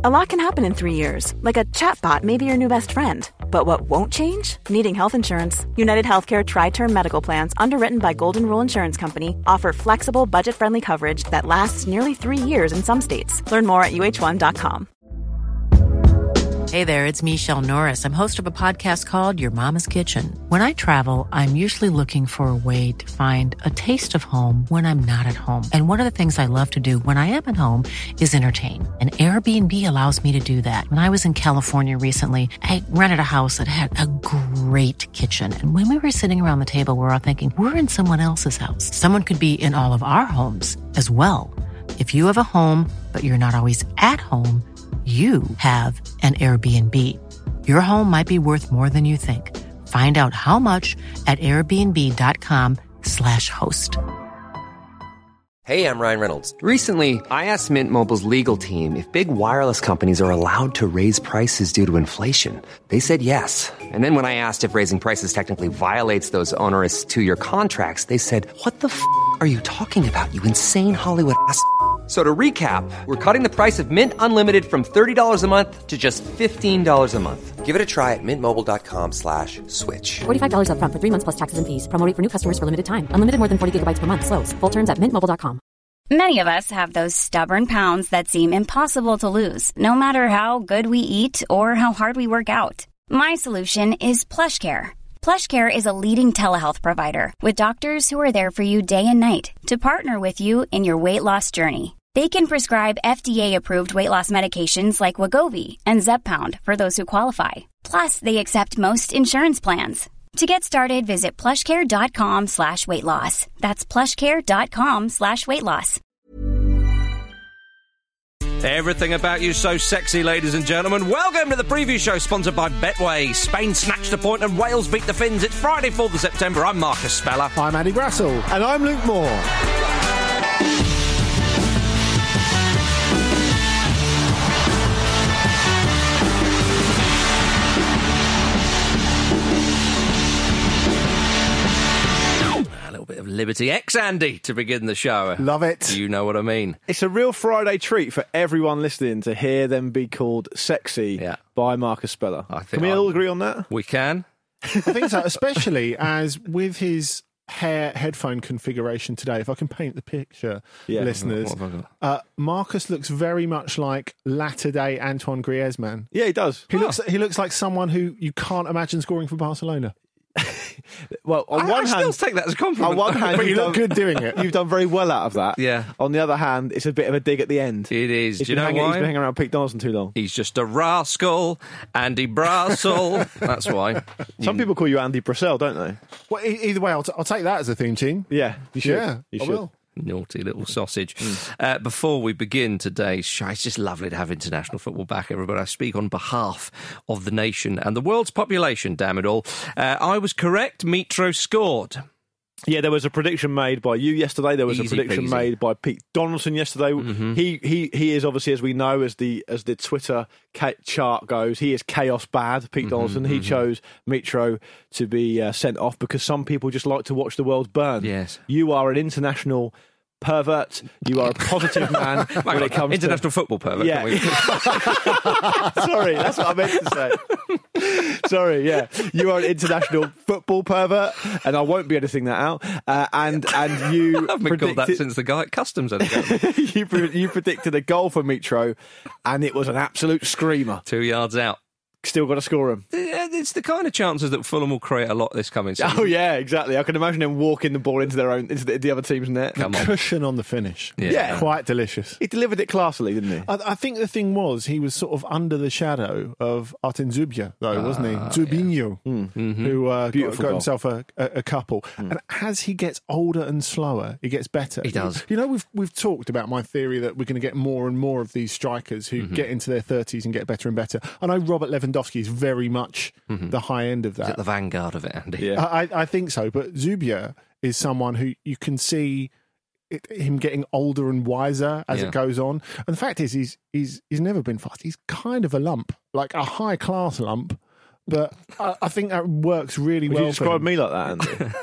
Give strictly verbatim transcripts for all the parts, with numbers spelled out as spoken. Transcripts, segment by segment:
A lot can happen in three years, like a chatbot may be your new best friend. But what won't change? Needing health insurance. United Healthcare Tri-Term Medical Plans, underwritten by Golden Rule Insurance Company, offer flexible, budget-friendly coverage that lasts nearly three years in some states. Learn more at U H one dot com. Hey there, it's Michelle Norris. I'm host of a podcast called Your Mama's Kitchen. When I travel, I'm usually looking for a way to find a taste of home when I'm not at home. And one of the things I love to do when I am at home is entertain. And Airbnb allows me to do that. When I was in California recently, I rented a house that had a great kitchen. And when we were sitting around the table, we were all thinking, we're in someone else's house. Someone could be in all of our homes as well. If you have a home, but you're not always at home, you have an Airbnb. Your home might be worth more than you think. Find out how much at airbnb.com slash host. Hey, I'm Ryan Reynolds. Recently, I asked Mint Mobile's legal team if big wireless companies are allowed to raise prices due to inflation. They said yes. And then when I asked if raising prices technically violates those onerous two-year contracts, they said, what the f*** are you talking about, you insane Hollywood ass f- So to recap, we're cutting the price of Mint Unlimited from thirty dollars a month to just fifteen dollars a month. Give it a try at mintmobile.com slash switch. forty-five dollars up front for three months plus taxes and fees. Promo rate for new customers for limited time. Unlimited more than forty gigabytes per month. Slows full terms at mint mobile dot com. Many of us have those stubborn pounds that seem impossible to lose, no matter how good we eat or how hard we work out. My solution is PlushCare. PlushCare is a leading telehealth provider with doctors who are there for you day and night to partner with you in your weight loss journey. They can prescribe F D A-approved weight loss medications like Wegovy and Zepbound for those who qualify. Plus, they accept most insurance plans. To get started, visit plushcare.com slash weight loss. That's plushcare.com slash weight loss. Everything about you so sexy, ladies and gentlemen. Welcome to the preview show sponsored by Betway. Spain snatched a point and Wales beat the Finns. It's Friday, fourth of September. I'm Marcus Speller. I'm Andy Brassel. And I'm Luke Moore. Bit of Liberty X, Andy, to begin the show. Love it. You know what I mean. It's a real Friday treat for everyone listening to hear them be called sexy yeah. by Marcus Speller. I think Can we I'm, all agree on that? We can. I think so, especially as with his hair headphone configuration today, if I can paint the picture, yeah. listeners, uh, Marcus looks very much like latter-day Antoine Griezmann. Yeah, he does. He oh. looks he looks like someone who you can't imagine scoring for Barcelona. Well, on I, one I hand, still take that as a compliment. On one hand, but you done, look good doing it. You've done very well out of that. Yeah. On the other hand, it's a bit of a dig at the end. It is. He's Do you know hanging, why? He's been hanging around Pete Donaldson too long. He's just a rascal, Andy Brassel. That's why. Some people call you Andy Brassel, don't they? Well, either way, I'll, t- I'll take that as a theme tune. Yeah, you should. Yeah, you I should. will. Naughty little sausage. Mm. Uh, before we begin today's show, it's just lovely to have international football back, everybody. I speak on behalf of the nation and the world's population, damn it all. Uh, I was correct. Mitro scored. Yeah, there was a prediction made by you yesterday. There was Easy a prediction peasy. made by Pete Donaldson yesterday. Mm-hmm. He he he is obviously, as we know, as the as the Twitter chart goes, he is chaos bad. Pete mm-hmm, Donaldson. He mm-hmm. chose Mitro to be uh, sent off because some people just like to watch the world burn. Yes, you are an international pervert. You are a positive man when on, it comes international to... football pervert. Yeah. Sorry, that's what I meant to say. Sorry, yeah. You are an international football pervert, and I won't be editing that out. Uh, and and you I've been predicted... called that since the guy at Customs. you, pre- you predicted a goal for Mitro, and it was an absolute screamer. Two yards out. Still got to score him. It's the kind of chances that Fulham will create a lot this coming season. Oh yeah, exactly. I can imagine them walking the ball into their own, into the, the other team's net. Come on. Cushion on the finish. Yeah. yeah, quite delicious. He delivered it classily, didn't he? I, I think the thing was he was sort of under the shadow of Artem Zubia, though, uh, wasn't he? Zubinho, yeah. mm-hmm. who uh, got, got himself a, a, a couple. Mm. And as he gets older and slower, he gets better. He does. You know, we've we've talked about my theory that we're going to get more and more of these strikers who mm-hmm. get into their thirties and get better and better. I know Robert Lewandowski is very much mm-hmm. the high end of that. Is it the vanguard of it, Andy? Yeah. I, I think so. But Zubia is someone who you can see it, him getting older and wiser as yeah. it goes on. And the fact is, he's he's he's never been fast. He's kind of a lump, like a high class lump. But I, I think that works really Would well. You describe me like that,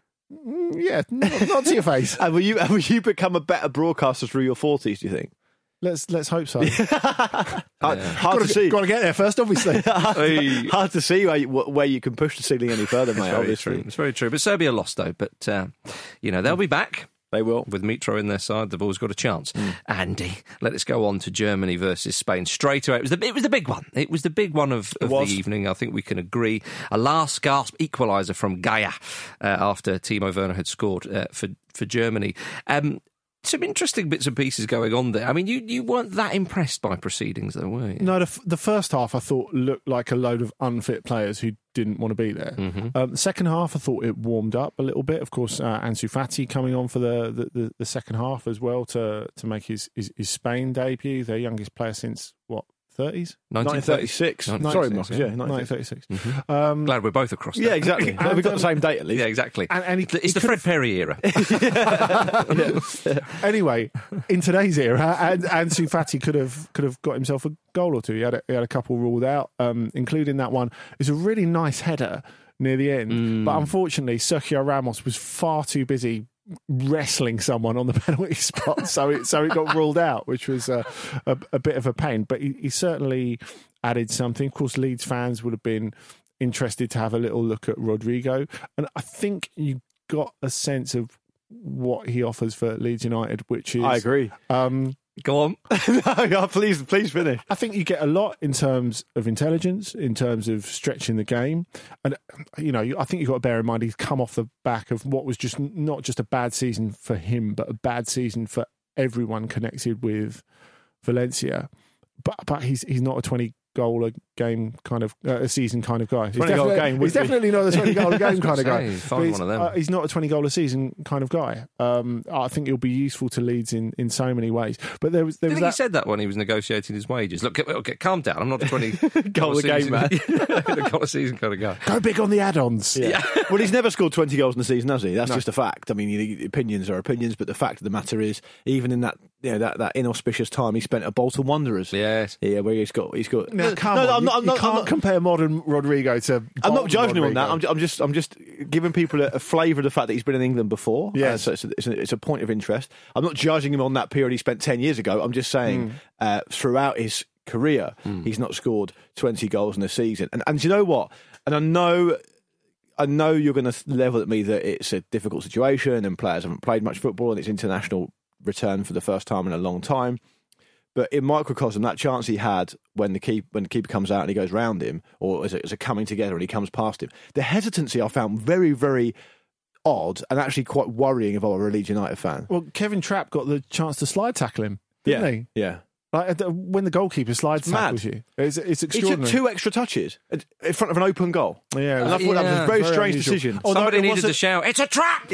Andy? Yeah, not, not to your face. And will you, and will you become a better broadcaster through your forties, do you think? Let's let's hope so. hard hard Gotta, to see. Got to get there first, obviously. Hard to see where you, where you can push the ceiling any further, mate. It's very Obviously, true. It's very true. But Serbia lost though. But uh, you know they'll be back. They will. With Mitro in their side, they've always got a chance. Mm. Andy, let us go on to Germany versus Spain straight away. It was the, it was the big one. It was the big one of, of the evening. I think we can agree. A last gasp equaliser from Gaia uh, after Timo Werner had scored uh, for, for Germany. Um, some interesting bits and pieces going on there. I mean, you, you weren't that impressed by proceedings, though, were you? No, the, f- the first half I thought looked like a load of unfit players who didn't want to be there. Mm-hmm. Um, the second half I thought it warmed up a little bit. Of course, uh, Ansu Fati coming on for the, the, the, the second half as well to, to make his, his, his Spain debut, their youngest player since, what, thirties? nineteen thirty-six. Sorry, Marcus. Yeah, nineteen thirty-six. Mm-hmm. Um, Glad we're both across that. Yeah, exactly. And, We've got um, the same date at least. Yeah, exactly. And, and he, it's he the Fred Perry era. Anyway, in today's era, and Ansu Fati could have could have got himself a goal or two. He had a, he had a couple ruled out, um, including that one. It's a really nice header near the end, Mm. but unfortunately, Sergio Ramos was far too busy wrestling someone on the penalty spot, so it so it got ruled out, which was uh, a, a bit of a pain. But he, he certainly added something. Of course, Leeds fans would have been interested to have a little look at Rodrigo, and I think you got a sense of what he offers for Leeds United, which is I agree. Um, Go on. no, please, please finish. I think you get a lot in terms of intelligence, in terms of stretching the game. And, you know, I think you've got to bear in mind he's come off the back of what was just not just a bad season for him, but a bad season for everyone connected with Valencia. But but he's he's not a twenty goal a game kind of uh, a season kind of guy. He's twenty goal a definitely, game. he's definitely not a twenty goal a game kind of guy. Find He's, one of them. uh, he's not a twenty goal a season kind of guy. Um, I think he'll be useful to Leeds in, in so many ways. But there was there I was think that... he said that when he was negotiating his wages. Look, okay, calm down. I'm not a twenty goal a game man. goal a season kind of guy. Go big on the add-ons. Yeah. yeah. Well, he's never scored twenty goals in the season, has he? That's no. just a fact. I mean, the opinions are opinions, but the fact of the matter is, even in that you know that, that inauspicious time, he spent at Bolton Wanderers. Yes. Yeah, where he's got he's got. Now, come no, on, no, I'm not, you, I'm not, you can't I'm not, compare modern Rodrigo to. I'm not judging Rodrigo. him on that. I'm, I'm just I'm just giving people a, a flavour of the fact that he's been in England before. Yeah, uh, so it's a, it's, a, it's a point of interest. I'm not judging him on that period he spent ten years ago. I'm just saying mm. uh, throughout his career, mm. he's not scored twenty goals in a season. And and you know what? And I know. I know you're going to level at me that it's a difficult situation and players haven't played much football and it's international return for the first time in a long time. But in microcosm, that chance he had when the keep when the keeper comes out and he goes round him, or as a, as a coming together and he comes past him, the hesitancy I found very, very odd and actually quite worrying if I were a Leeds United fan. Well, Kevin Trapp got the chance to slide tackle him, didn't yeah, he? Yeah. Like when the goalkeeper slides tackles you, it's, it's extraordinary. He took two extra touches in front of an open goal. Yeah, and I thought yeah, that was a very, very strange unusual. decision. Oh, Somebody needed to shout, "It's a trap!"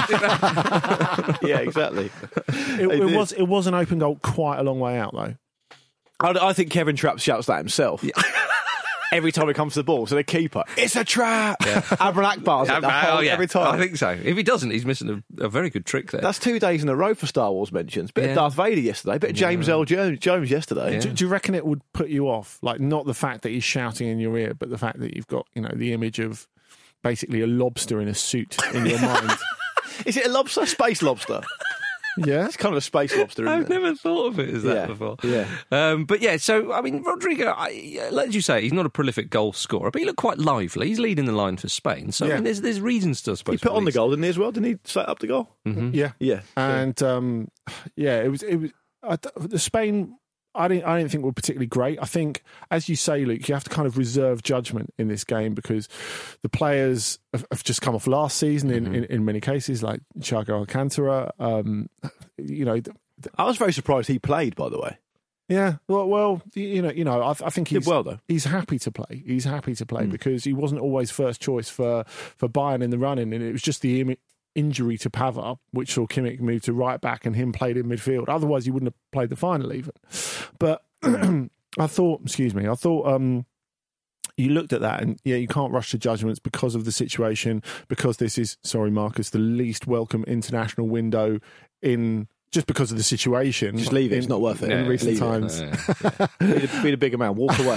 Yeah, exactly. It, it was it was an open goal quite a long way out, though. I, I think Kevin Trapp shouts that himself. Yeah. Every time it comes to the ball, so the keeper, it's a trap. Yeah. Abraham Akbar's yeah, at the whole, oh, yeah. every time. I think so. If he doesn't, he's missing a, a very good trick there. That's two days in a row for Star Wars mentions. Bit yeah. of Darth Vader yesterday, bit of James yeah. L. Jones, Jones yesterday. Yeah. Do, do you reckon it would put you off? Like, not the fact that he's shouting in your ear, but the fact that you've got, you know, the image of basically a lobster in a suit in your mind. Is it a lobster? Space lobster? Yeah, it's kind of a space lobster, isn't I've it? never thought of it as that yeah. before. Yeah. Um, but yeah, so, I mean, Rodrigo, I, as you say, he's not a prolific goal scorer, but he looked quite lively. He's leading the line for Spain. So, yeah. I mean, there's, there's reasons to, I suppose. He put on the goal, didn't he, as well? Didn't he set up the goal? Mm-hmm. Yeah. Yeah. And, um, yeah, it was, it was, uh, the Spain, I didn't, I didn't think were particularly great. I think, as you say, Luke, you have to kind of reserve judgment in this game because the players have, have just come off last season in, mm-hmm. in, in many cases, like Thiago Alcantara. Um, you know, th- th- I was very surprised he played, by the way. Yeah, well, well, you know, you know, I, I think he's did well though. He's happy to play. He's happy to play mm. because he wasn't always first choice for for Bayern in the running, and it was just the Im- injury to Pavard, which saw Kimmich move to right back and him played in midfield. Otherwise, he wouldn't have played the final even. But I thought, excuse me, I thought um, you looked at that and, yeah, you can't rush to judgments because of the situation, because this is, sorry, Marcus, the least welcome international window in... Just because of the situation. Just leave it, in, it's not worth it. In yeah, recent times. It. Yeah, yeah. be, the, be the bigger man, walk away.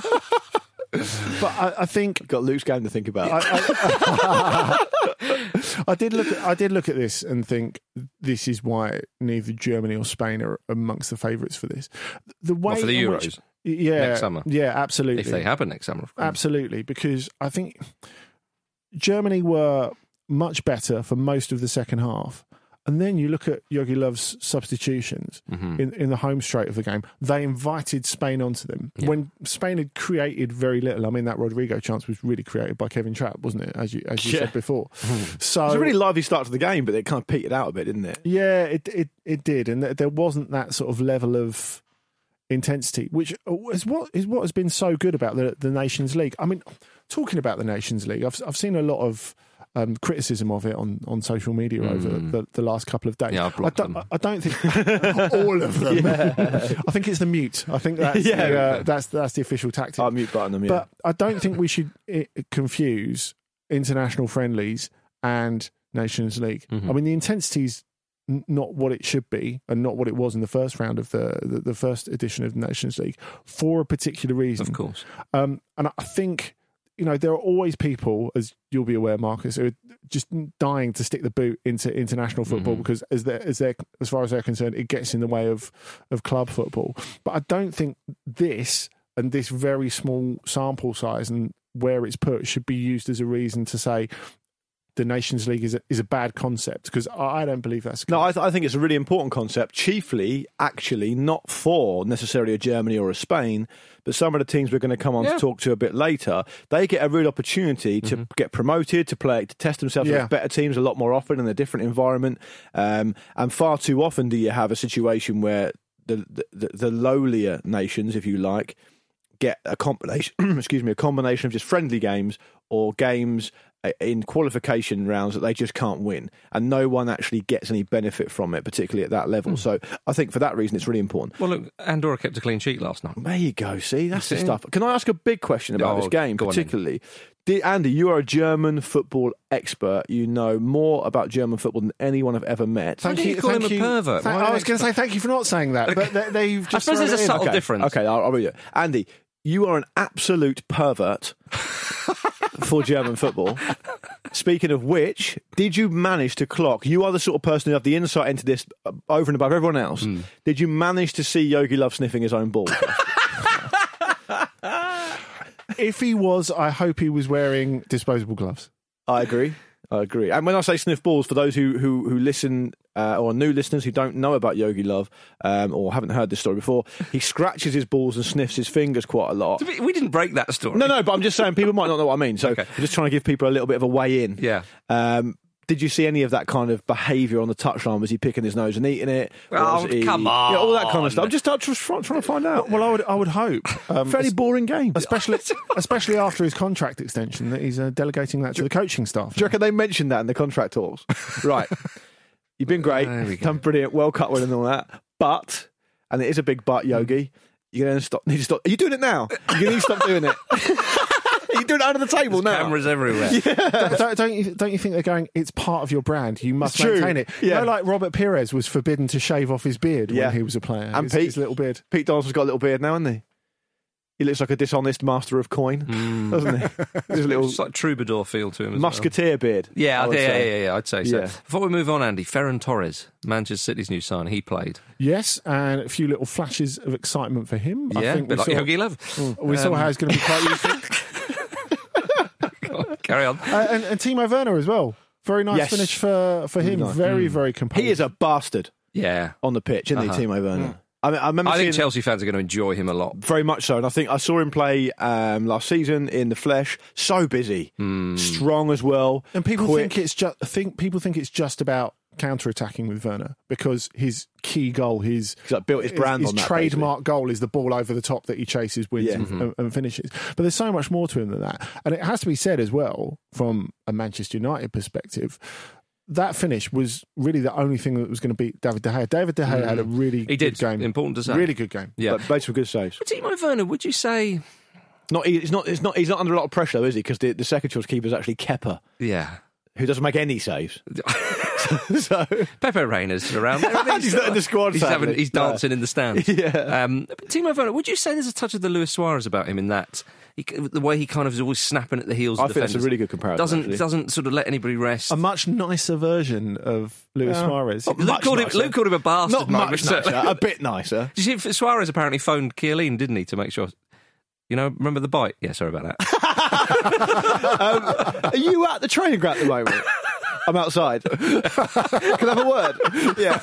But I, I think... Got Luke's game to think about. I, I, I did look. At, I did look at this and think this is why neither Germany or Spain are amongst the favourites for this. The way well, for the in Euros, which, yeah, next summer, yeah, absolutely. If they happen next summer, of course. Absolutely, because I think Germany were much better for most of the second half. And then you look at Jogi Löw's substitutions mm-hmm. in, in the home straight of the game. They invited Spain onto them. Yeah. When Spain had created very little, I mean, that Rodrigo chance was really created by Kevin Trapp, wasn't it? As you as you yeah. said before. So it was a really lively start to the game, but it kind of petered out a bit, didn't it? Yeah, it it, it did. And there wasn't that sort of level of intensity, which is what is what has been so good about the, the Nations League. I mean, talking about the Nations League, I've I've seen a lot of Um, criticism of it on, on social media mm. over the, the last couple of days. Yeah, I've I don't. them. I don't think all of them. Yeah. I think it's the mute. I think that's yeah, the, uh, that's that's the official tactic. I'll mute button them. Yeah. But I don't think we should I- confuse international friendlies and Nations League. Mm-hmm. I mean, the intensity's n- not what it should be, and not what it was in the first round of the the, the first edition of the Nations League for a particular reason. Of course. Um, and I think. You know, there are always people, as you'll be aware, Marcus, who are just dying to stick the boot into international football mm-hmm. because, as they're, as they're, as far as they're concerned, it gets in the way of, of club football. But I don't think this and this very small sample size and where it's put should be used as a reason to say the Nations League is a, is a bad concept, because I don't believe that's the no. I, th- I think it's a really important concept. Chiefly, actually, not for necessarily a Germany or a Spain, but some of the teams we're going to come on yeah. to talk to a bit later. They get a real opportunity to mm-hmm. get promoted, to play, to test themselves yeah. with better teams a lot more often in a different environment. Um, and far too often do you have a situation where the the, the lowlier nations, if you like, get a combination. excuse me, a combination of just friendly games or games in qualification rounds that they just can't win, and no one actually gets any benefit from it, particularly at that level. Mm. So I think for that reason it's really important. Well, look, Andorra kept a clean sheet last night. There you go, see, that's the stuff. Can I ask a big question about oh, this game, particularly? Did, Andy, you are a German football expert. You know more about German football than anyone I've ever met. Thank you. Call him a pervert. Thank, I was going to say thank you for not saying that, but they, they've just I suppose there's a subtle okay. difference. Okay, I'll, I'll read it. Andy, you are an absolute pervert for German football. Speaking of which, did you manage to clock? You are the sort of person who have the insight into this over and above everyone else. Mm. Did you manage to see Jogi Löw sniffing his own balls? If he was, I hope he was wearing disposable gloves. I agree. I agree. And when I say sniff balls, for those who who, who listen uh, or new listeners who don't know about Jogi Löw um, or haven't heard this story before, he scratches his balls and sniffs his fingers quite a lot. We didn't break that story. No, no, but I'm just saying people might not know what I mean. So okay. I'm just trying to give people a little bit of a way in. Yeah. Um, did you see any of that kind of behaviour on the touchline? Was he picking his nose and eating it? Oh, he, come on. Yeah, all that kind of stuff. I'm just trying, trying to find out. Well, I would I would hope. Um, Fairly boring game. Especially especially after his contract extension, that he's uh, delegating that to the coaching staff. Do you reckon they mentioned that in the contract talks? Right. You've been great. There we go. Done brilliant. Well cut with and all that. But, and it is a big but, Yogi, you're going to stop. Need to stop. Are you doing it now? You're going to stop doing it. You're doing it under the table There's now. Cameras everywhere. Yeah. don't, don't, you, don't you think they're going, it's part of your brand, you must it's maintain true. it? Yeah. You know, like Robert Pires was forbidden to shave off his beard yeah. when he was a player. And his, Pete, his little beard. Pete Donaldson's got a little beard now, hasn't he? He looks like a dishonest master of coin, mm. doesn't he? His little it's like troubadour feel to him as musketeer well. beard. Yeah, yeah, yeah, yeah, I'd say so. Yeah. Before we move on, Andy, Ferran Torres, Manchester City's new sign, he played. Yes, and a few little flashes of excitement for him. Yeah, I think a bit we like saw, Jogi Löw. Mm, we um, saw how he's going to be quite useful. Carry on. Uh, and, and Timo Werner as well. Very nice yes. finish for, for him. Nice. Very, mm. very composed. He is a bastard. Yeah. On the pitch, isn't uh-huh. he, Timo Werner? Mm. I, mean, I, remember I think seeing, Chelsea fans are going to enjoy him a lot. Very much so. And I think I saw him play um, last season in the flesh. So busy. Mm. Strong as well. And people quick. think it's just think people think it's just about counter-attacking with Werner, because his key goal, his He's like built his brand his, on his that, trademark basically. goal is the ball over the top that he chases, wins, yeah. and, mm-hmm. and, and finishes. But there's so much more to him than that. And it has to be said as well, from a Manchester United perspective, that finish was really the only thing that was going to beat David De Gea. David De Gea mm. had a really he good did. game. Important to say. Really good game. Yeah. But made some good saves. But Timo Werner, would you say... Not, he's not. He's not. He's not under a lot of pressure, though, is he? Because the, the second choice keeper is actually Kepa. Yeah, who doesn't make any saves. so Pepe Reina's around there. He's not in the squad, He's, sadly. having, he's No. dancing in the stands. Yeah. Um, but Timo Werner, would you say there's a touch of the Luis Suarez about him in that? He, the way he kind of is always snapping at the heels I of think that's a defenders. really good comparison, Doesn't, actually. doesn't sort of let anybody rest. A much nicer version of Luis Yeah. Suarez. Not Luke much called, him, nicer. Luke called him a bastard. Not moment, much certainly. nicer, a bit nicer. Did you see Suarez apparently phoned Chiellini, didn't he, to make sure... You know, remember the bite? Yeah, sorry about that. um, are you at the training ground at the moment? I'm outside. Can I have a word? Yeah.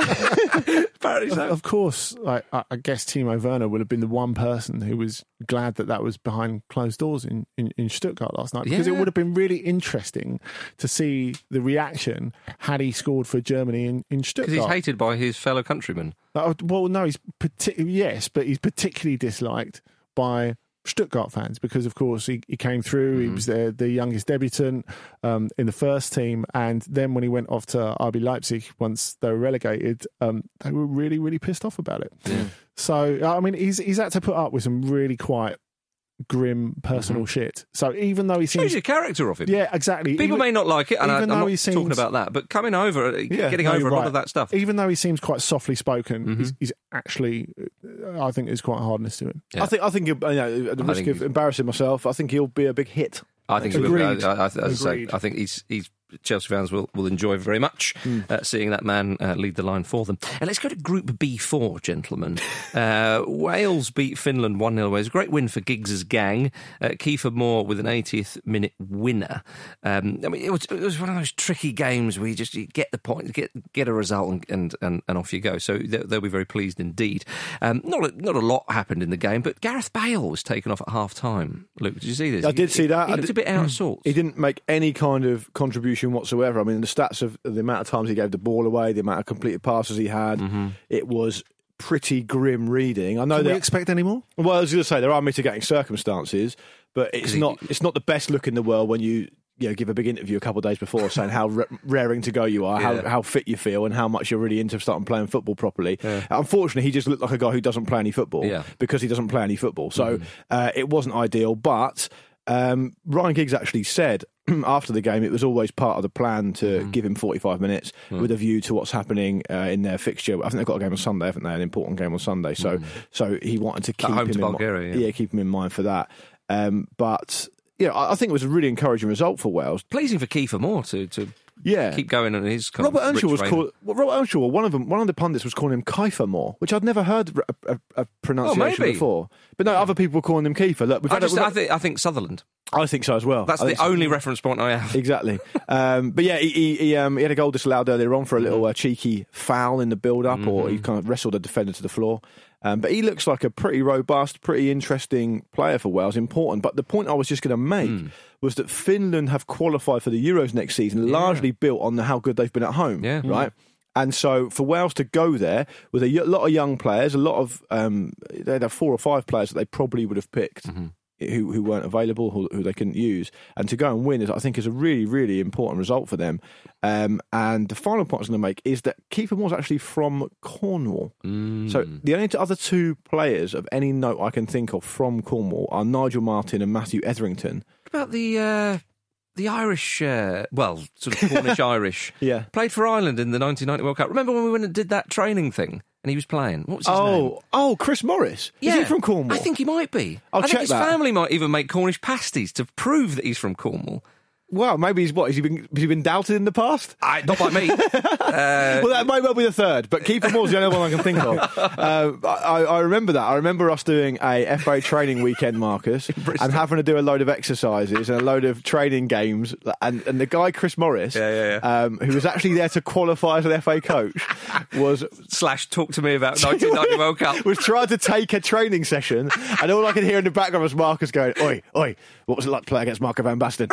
Apparently so. Of course, like, I I guess Timo Werner would have been the one person who was glad that that was behind closed doors in, in, in Stuttgart last night, because Yeah. it would have been really interesting to see the reaction had he scored for Germany in, in Stuttgart. Because he's hated by his fellow countrymen. Uh, well, no, he's partic- yes, but he's particularly disliked by Stuttgart fans because, of course, he, he came through. Mm-hmm. He was the, the youngest debutant um, in the first team, and then when he went off to R B Leipzig once they were relegated, um, they were really, really pissed off about it. Yeah. So, I mean, he's he's had to put up with some really quite grim personal Mm-hmm. shit. So even though he Shows seems, the character of him. yeah, exactly. People even, may not like it, and I, I'm even though not he talking seems- about that, but coming over, uh, Yeah, getting no, over you're a lot right. of that stuff. Even though he seems quite softly spoken, Mhm. he's, he's actually, uh, I think, there's quite a hardness to him. Yeah. I think, I think, you know, at the I risk think of he's- embarrassing myself, I think he'll be a big hit. I think Agreed. he will. I, I, as I say, Agreed. I think he's he's Chelsea fans will, will enjoy very much uh, seeing that man uh, lead the line for them. And let's go to Group B four, gentlemen. Uh, Wales beat Finland one nil away. It was a great win for Giggs' gang. Uh, Kiefer Moore with an eightieth minute winner. Um, I mean, it was, it was one of those tricky games where you just you get the point, get get a result, and and, and, and off you go. So they'll, they'll be very pleased indeed. Um, not a, not a lot happened in the game, but Gareth Bale was taken off at half time. Luke, did you see this? I did see that. He I looked did- a bit out of sorts. He didn't make any kind of contribution whatsoever. I mean, the stats of the amount of times he gave the ball away, the amount of completed passes he had, Mm-hmm. it was pretty grim reading. I know Can we that. expect any more? Well, I was going to say there are mitigating circumstances, but it's he- not. It's not the best look in the world when you. You know, give a big interview a couple of days before saying how r- raring to go you are, Yeah. how, how fit you feel, and how much you're really into starting playing football properly. Unfortunately, he just looked like a guy who doesn't play any football Yeah. because he doesn't play any football. So uh, it wasn't ideal. But um, Ryan Giggs actually said after the game it was always part of the plan to give him forty-five minutes with a view to what's happening uh, in their fixture. I think they've got a game on Sunday, haven't they? An important game on Sunday. So, so he wanted to keep home him to in mi- Bulgaria, yeah. yeah, keep him in mind for that. Um, but yeah, I I think it was a really encouraging result for Wales. Pleasing for Kiefer Moore to, to Yeah, keep going on his kind Robert of rich Earnshaw was reign. called. Well, Robert Earnshaw, one of them, one of the pundits was calling him Kiefer Moore, which I'd never heard a, a, a pronunciation maybe. before. But no, other people were calling him Kiefer. Look, we've I, had a- just, we've I, had- think, I think Sutherland. I think so as well. That's I the think so. only reference point I have. Exactly. um, but yeah, he he, he, um, he had a goal disallowed earlier on for a little uh, cheeky foul in the build-up, or he kind of wrestled a defender to the floor. Um, but he looks like a pretty robust, pretty interesting player for Wales. Important. But the point I was just going to make was that Finland have qualified for the Euros next season, largely built on how good they've been at home. Yeah. Right. And so for Wales to go there with a y- lot of young players, a lot of um, they'd have four or five players that they probably would have picked. Who, who weren't available, who, who they couldn't use, and to go and win is, I think, is a really, really important result for them. Um, and the final point I was going to make is that Kiefer Moore's actually from Cornwall. So the only other two players of any note I can think of from Cornwall are Nigel Martin and Matthew Etherington. What about the uh, the Irish, uh, well, sort of Cornish Irish? Yeah. Played for Ireland in the nineteen ninety World Cup. Remember when we went and did that training thing and he was playing? What was his name? Oh, oh, Chris Morris. Is he from Cornwall? I think he might be. I'll I think check his that. family might even make Cornish pasties to prove that he's from Cornwall. Well, maybe he's what? Has he been, has he been doubted in the past? I, not by me. Well, that might well be the third, but Kiefer Moore's the only one I can think of. Uh, I, I remember that. I remember us doing a F A training weekend, Marcus, and having to do a load of exercises and a load of training games. And, and the guy, Chris Morris, Yeah, yeah, yeah. Um, who was actually there to qualify as an F A coach, was Slash talk to me about nineteen ninety World Cup. was trying to take a training session, and all I could hear in the background was Marcus going, "Oi, oi, what was it like to play against Marco van Basten?"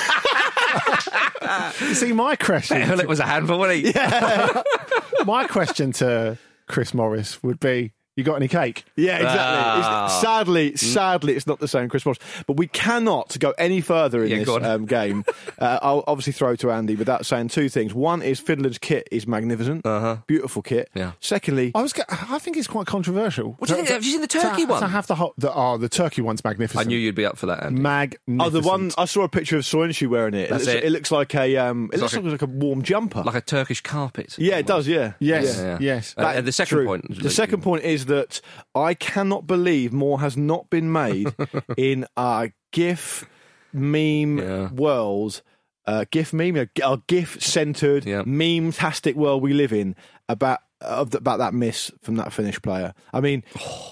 You see, my question, Hell, it was a handful, wasn't he? my question to Chris Morris would be: You got any cake? Yeah, exactly. Ah. It's, sadly, sadly, it's not the same, Chris Morris. But we cannot go any further in Yeah, this go on. um, game. Uh, I'll obviously throw to Andy without saying two things. One is Fiddler's kit is magnificent, Uh-huh. beautiful kit. Yeah. Secondly, I was. go- I think it's quite controversial. What do you think? Have you seen the turkey to, one? To have the whole. The, oh, the turkey one's magnificent. I knew you'd be up for that, Andy. Magnificent. oh, the one I saw a picture of Soyuncu wearing it. That's it, looks, it. it looks like a. Um, it It's looks like like, like a warm jumper. Like a Turkish carpet. yeah, it does. Yeah. Yes, Yeah, yeah. yes. Uh, and the second True. point. The second point is that I cannot believe more has not been made in our GIF meme Yeah. world, uh, GIF meme, a, a GIF-centered, Yeah. meme-tastic world we live in about of the, about that miss from that Finnish player. I mean,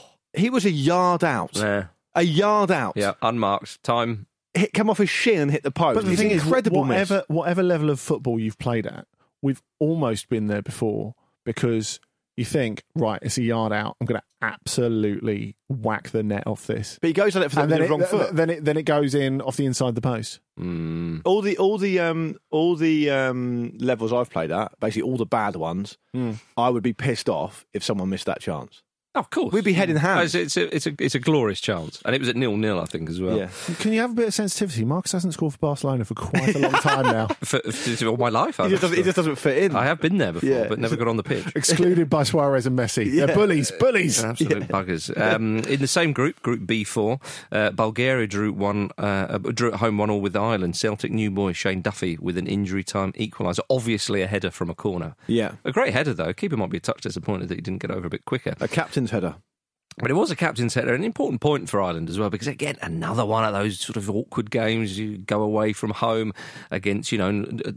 he was a yard out, Yeah. a yard out. Yeah, unmarked. Time. Hit, come off his shin and hit the post. But the It's thing is, incredible miss. whatever whatever level of football you've played at, we've almost been there before because you think, right, it's a yard out. I'm going to absolutely whack the net off this. But he goes at it for the, And then the it, wrong foot. then it then it goes in off the inside the post. Mm. all the all the um all the um levels I've played at, basically all the bad ones, I would be pissed off if someone missed that chance. Oh, of course. We'd be head in hand. Oh, It's, it's, a, it's, a, it's a glorious chance. And it was at nil nil, I think, as well. Yeah. Can you have a bit of sensitivity? Marcus hasn't scored for Barcelona for quite a long time now. For, for all my life, He I've just, doesn't, he just doesn't fit in. I have been there before, Yeah. but never got on the pitch. Excluded by Suarez and Messi. Yeah. They're bullies, bullies. Absolute buggers. Um, in the same group, Group B four, uh, Bulgaria drew one, uh, drew at home one all with Ireland. Celtic new boy Shane Duffy with an injury time equaliser. Obviously a header from a corner. Yeah. A great header though. Keeper might be a touch disappointed that he didn't get over a bit quicker. A captain's header. But it was a captain's header, an important point for Ireland as well, because again, another one of those sort of awkward games. You go away from home against, you know,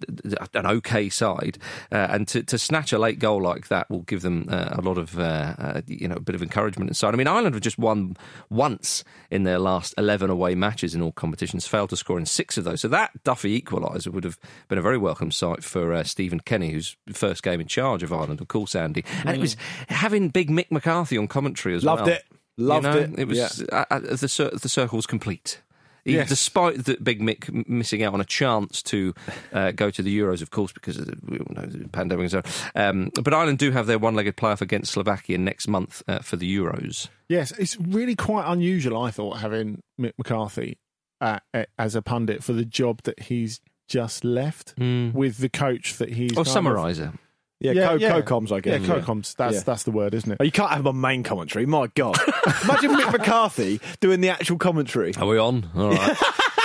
an okay side, uh, and to, to snatch a late goal like that will give them uh, a lot of, uh, uh, you know, a bit of encouragement inside. I mean, Ireland have just won once in their last eleven away matches in all competitions, failed to score in six of those. So that Duffy equaliser would have been a very welcome sight for uh, Stephen Kenny, whose first game in charge of Ireland, of course, Andy. And it was having big Mick McCarthy on commentary as well. Loved it. Loved you know, it. It was Yeah. uh, uh, the cir- the circle was complete. He, Yes. Despite the Big Mick m- missing out on a chance to uh, go to the Euros, of course, because of the, we all know the pandemic and so on. Um, but Ireland do have their one-legged playoff against Slovakia next month uh, for the Euros. Yes, it's really quite unusual, I thought, having Mick McCarthy uh, uh, as a pundit for the job that he's just left with the coach that he's... Or kind of- summariser. Yeah, Yeah, co- yeah. co-coms, I Yeah, guess. co-coms. That's, Yeah. that's the word, isn't it? Oh, you can't have a main commentary. My God. Imagine Mick McCarthy doing the actual commentary. Are we on? All right.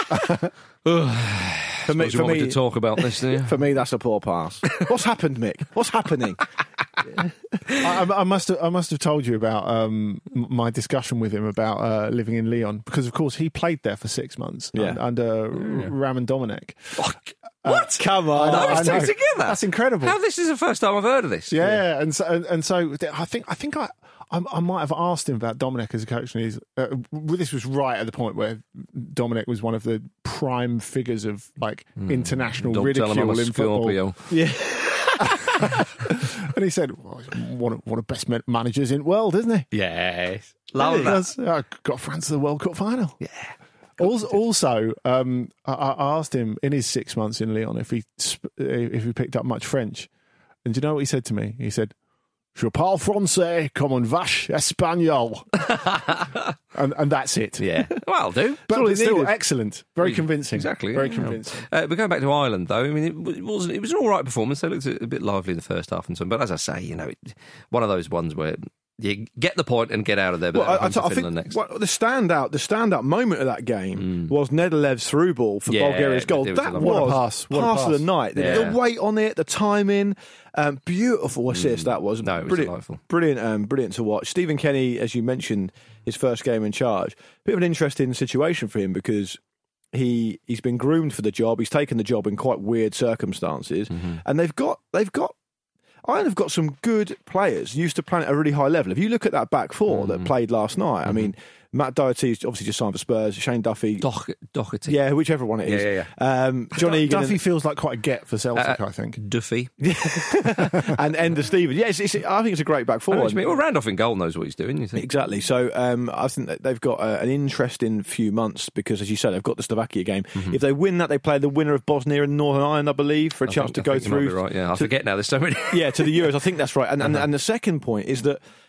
For me, Suppose you for want me me, to talk about this, do you? for me, that's a poor pass. What's happened, Mick? What's happening? I, I- I must have I must have told you about um, m- my discussion with him about uh, living in Lyon because, of course, he played there for six months Yeah. un- under Raman Dominic. What? Come on. I Those two know. together? That's incredible. How this is the first time I've heard of this. Yeah, and so and, and so I think I think I, I I might have asked him about Dominic as a coach, and he's uh, this was right at the point where Dominic was one of the prime figures of like international Don't tell him I'm ridicule a in football. Scorpio. Yeah. And he said, well, he's one of one of the best ma- managers in the world, isn't he? Yes. Love He that. does. Uh, got France to the World Cup final. Yeah. Also, also um, I, I asked him in his six months in Lyon if he sp- if he picked up much French, and do you know what he said to me? He said, "Je parle français comme un vache espagnol," and and that's it. Yeah. Well, I'll do. But all he it's still needed. excellent, very convincing. Exactly. very yeah. convincing. Uh, but going back to Ireland, though, I mean, it w- it wasn't. It was an all right performance. They looked a bit lively in the first half and so on. But as I say, you know, it, one of those ones where you get the point and get out of there. But Well, I, I, home to I think Finland next. what, the standout, the standout moment of that game was Nedalev's through ball for Yeah, Bulgaria's goal. it was a That lovely- was What a pass, what a pass of pass. the night. The- Yeah. The weight on it, the timing, um, beautiful assist that was. No, it was brilliant, delightful. brilliant, um, brilliant to watch. Stephen Kenny, as you mentioned, his first game in charge. Bit of an interesting situation for him because he he's been groomed for the job. He's taken the job in quite weird circumstances, and they've got they've got. Ireland have got some good players used to playing at a really high level. If you look at that back four that played last night, I mean, Matt Doherty's obviously just signed for Spurs. Shane Duffy, Doch- Doherty. yeah, whichever one it is. Yeah, yeah, Um, John Egan Duffy and, feels like quite a get for Celtic, Uh, I think. Duffy. and Ender Stevens. Yeah, it's, it's, I think it's a great back I know four. what you mean. Well, Randolph in goal knows what he's doing, you think? Exactly. So um, I think that they've got uh, an interesting few months because, as you said, they've got the Slovakia game. If they win that, they play the winner of Bosnia and Northern Ireland, I believe, for a I chance think- to I go think you might through. be right, yeah. I to- forget now, there's so many. yeah, to the Euros. I think that's right. And, and, and the second point is that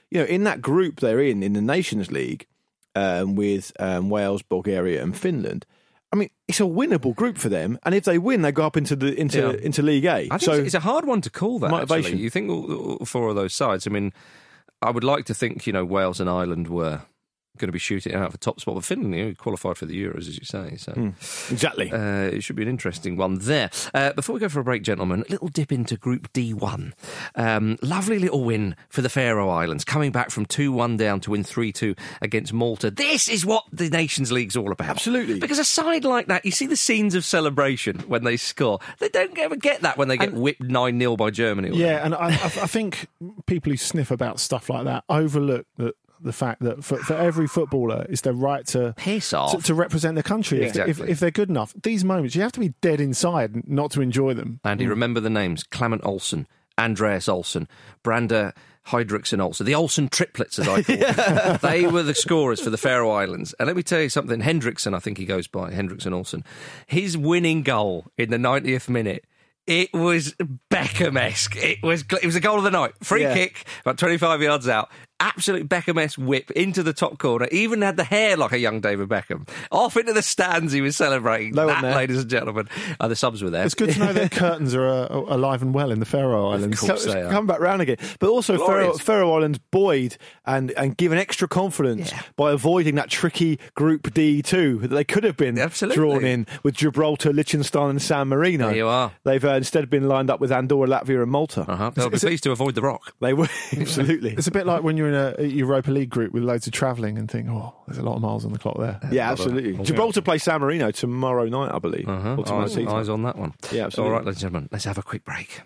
you know, in that group they're in, in the Nations League, um, with um, Wales, Bulgaria, and Finland. I mean, it's a winnable group for them, and if they win, they go up into the into yeah. into League A. I think so it's a hard one to call that. Motivation. Actually. You think all, all four of those sides? I mean, I would like to think you know Wales and Ireland were going to be shooting out for top spot, but Finland you know, qualified for the Euros, as you say. So mm, exactly, uh, it should be an interesting one there. Uh, before we go for a break, gentlemen, a little dip into Group D one. Um, lovely little win for the Faroe Islands, coming back from two one down to win three two against Malta. This is what the Nations League's all about. Absolutely, because a side like that, you see the scenes of celebration when they score. They don't ever get that when they get and, whipped nine nil by Germany. Yeah, and I, I think people who sniff about stuff like that overlook that. The fact that for, for every footballer, it's their right to piss off to, to represent their country. Yeah, exactly. if, if they're good enough, these moments you have to be dead inside not to enjoy them. Andy, mm. remember the names: Clement Olsen, Andreas Olsen, Branda Hydrickson Olsen, the Olsen triplets, as I call them. They were the scorers for the Faroe Islands. And let me tell you something: Hendrickson, I think he goes by Hendrickson Olsen. His winning goal in the ninetieth minute. It was Beckham-esque. It was it was a goal of the night. Free yeah. kick, about twenty-five yards out. Absolute Beckham-esque whip into the top corner. Even had the hair like a young David Beckham. Off into the stands he was celebrating. No that, ladies and gentlemen. Oh, the subs were there. It's good to know their curtains are uh, alive and well in the Faroe Islands. Of course they are. Come back round again. But also Faroe, Faroe Islands buoyed and, and given extra confidence yeah. by avoiding that tricky Group D two that they could have been Absolutely. drawn in with Gibraltar, Liechtenstein and San Marino. There you are. They've uh, instead been lined up with Andorra, Latvia and Malta. Uh-huh. They'll be pleased to avoid the rock. They were, absolutely. It's a bit like when you're in a Europa League group with loads of travelling and think, oh, there's a lot of miles on the clock there. Yeah, absolutely. Okay. Gibraltar play San Marino tomorrow night, I believe. Uh-huh. Eyes, eyes on that one. Yeah, absolutely. All right, ladies and gentlemen, let's have a quick break.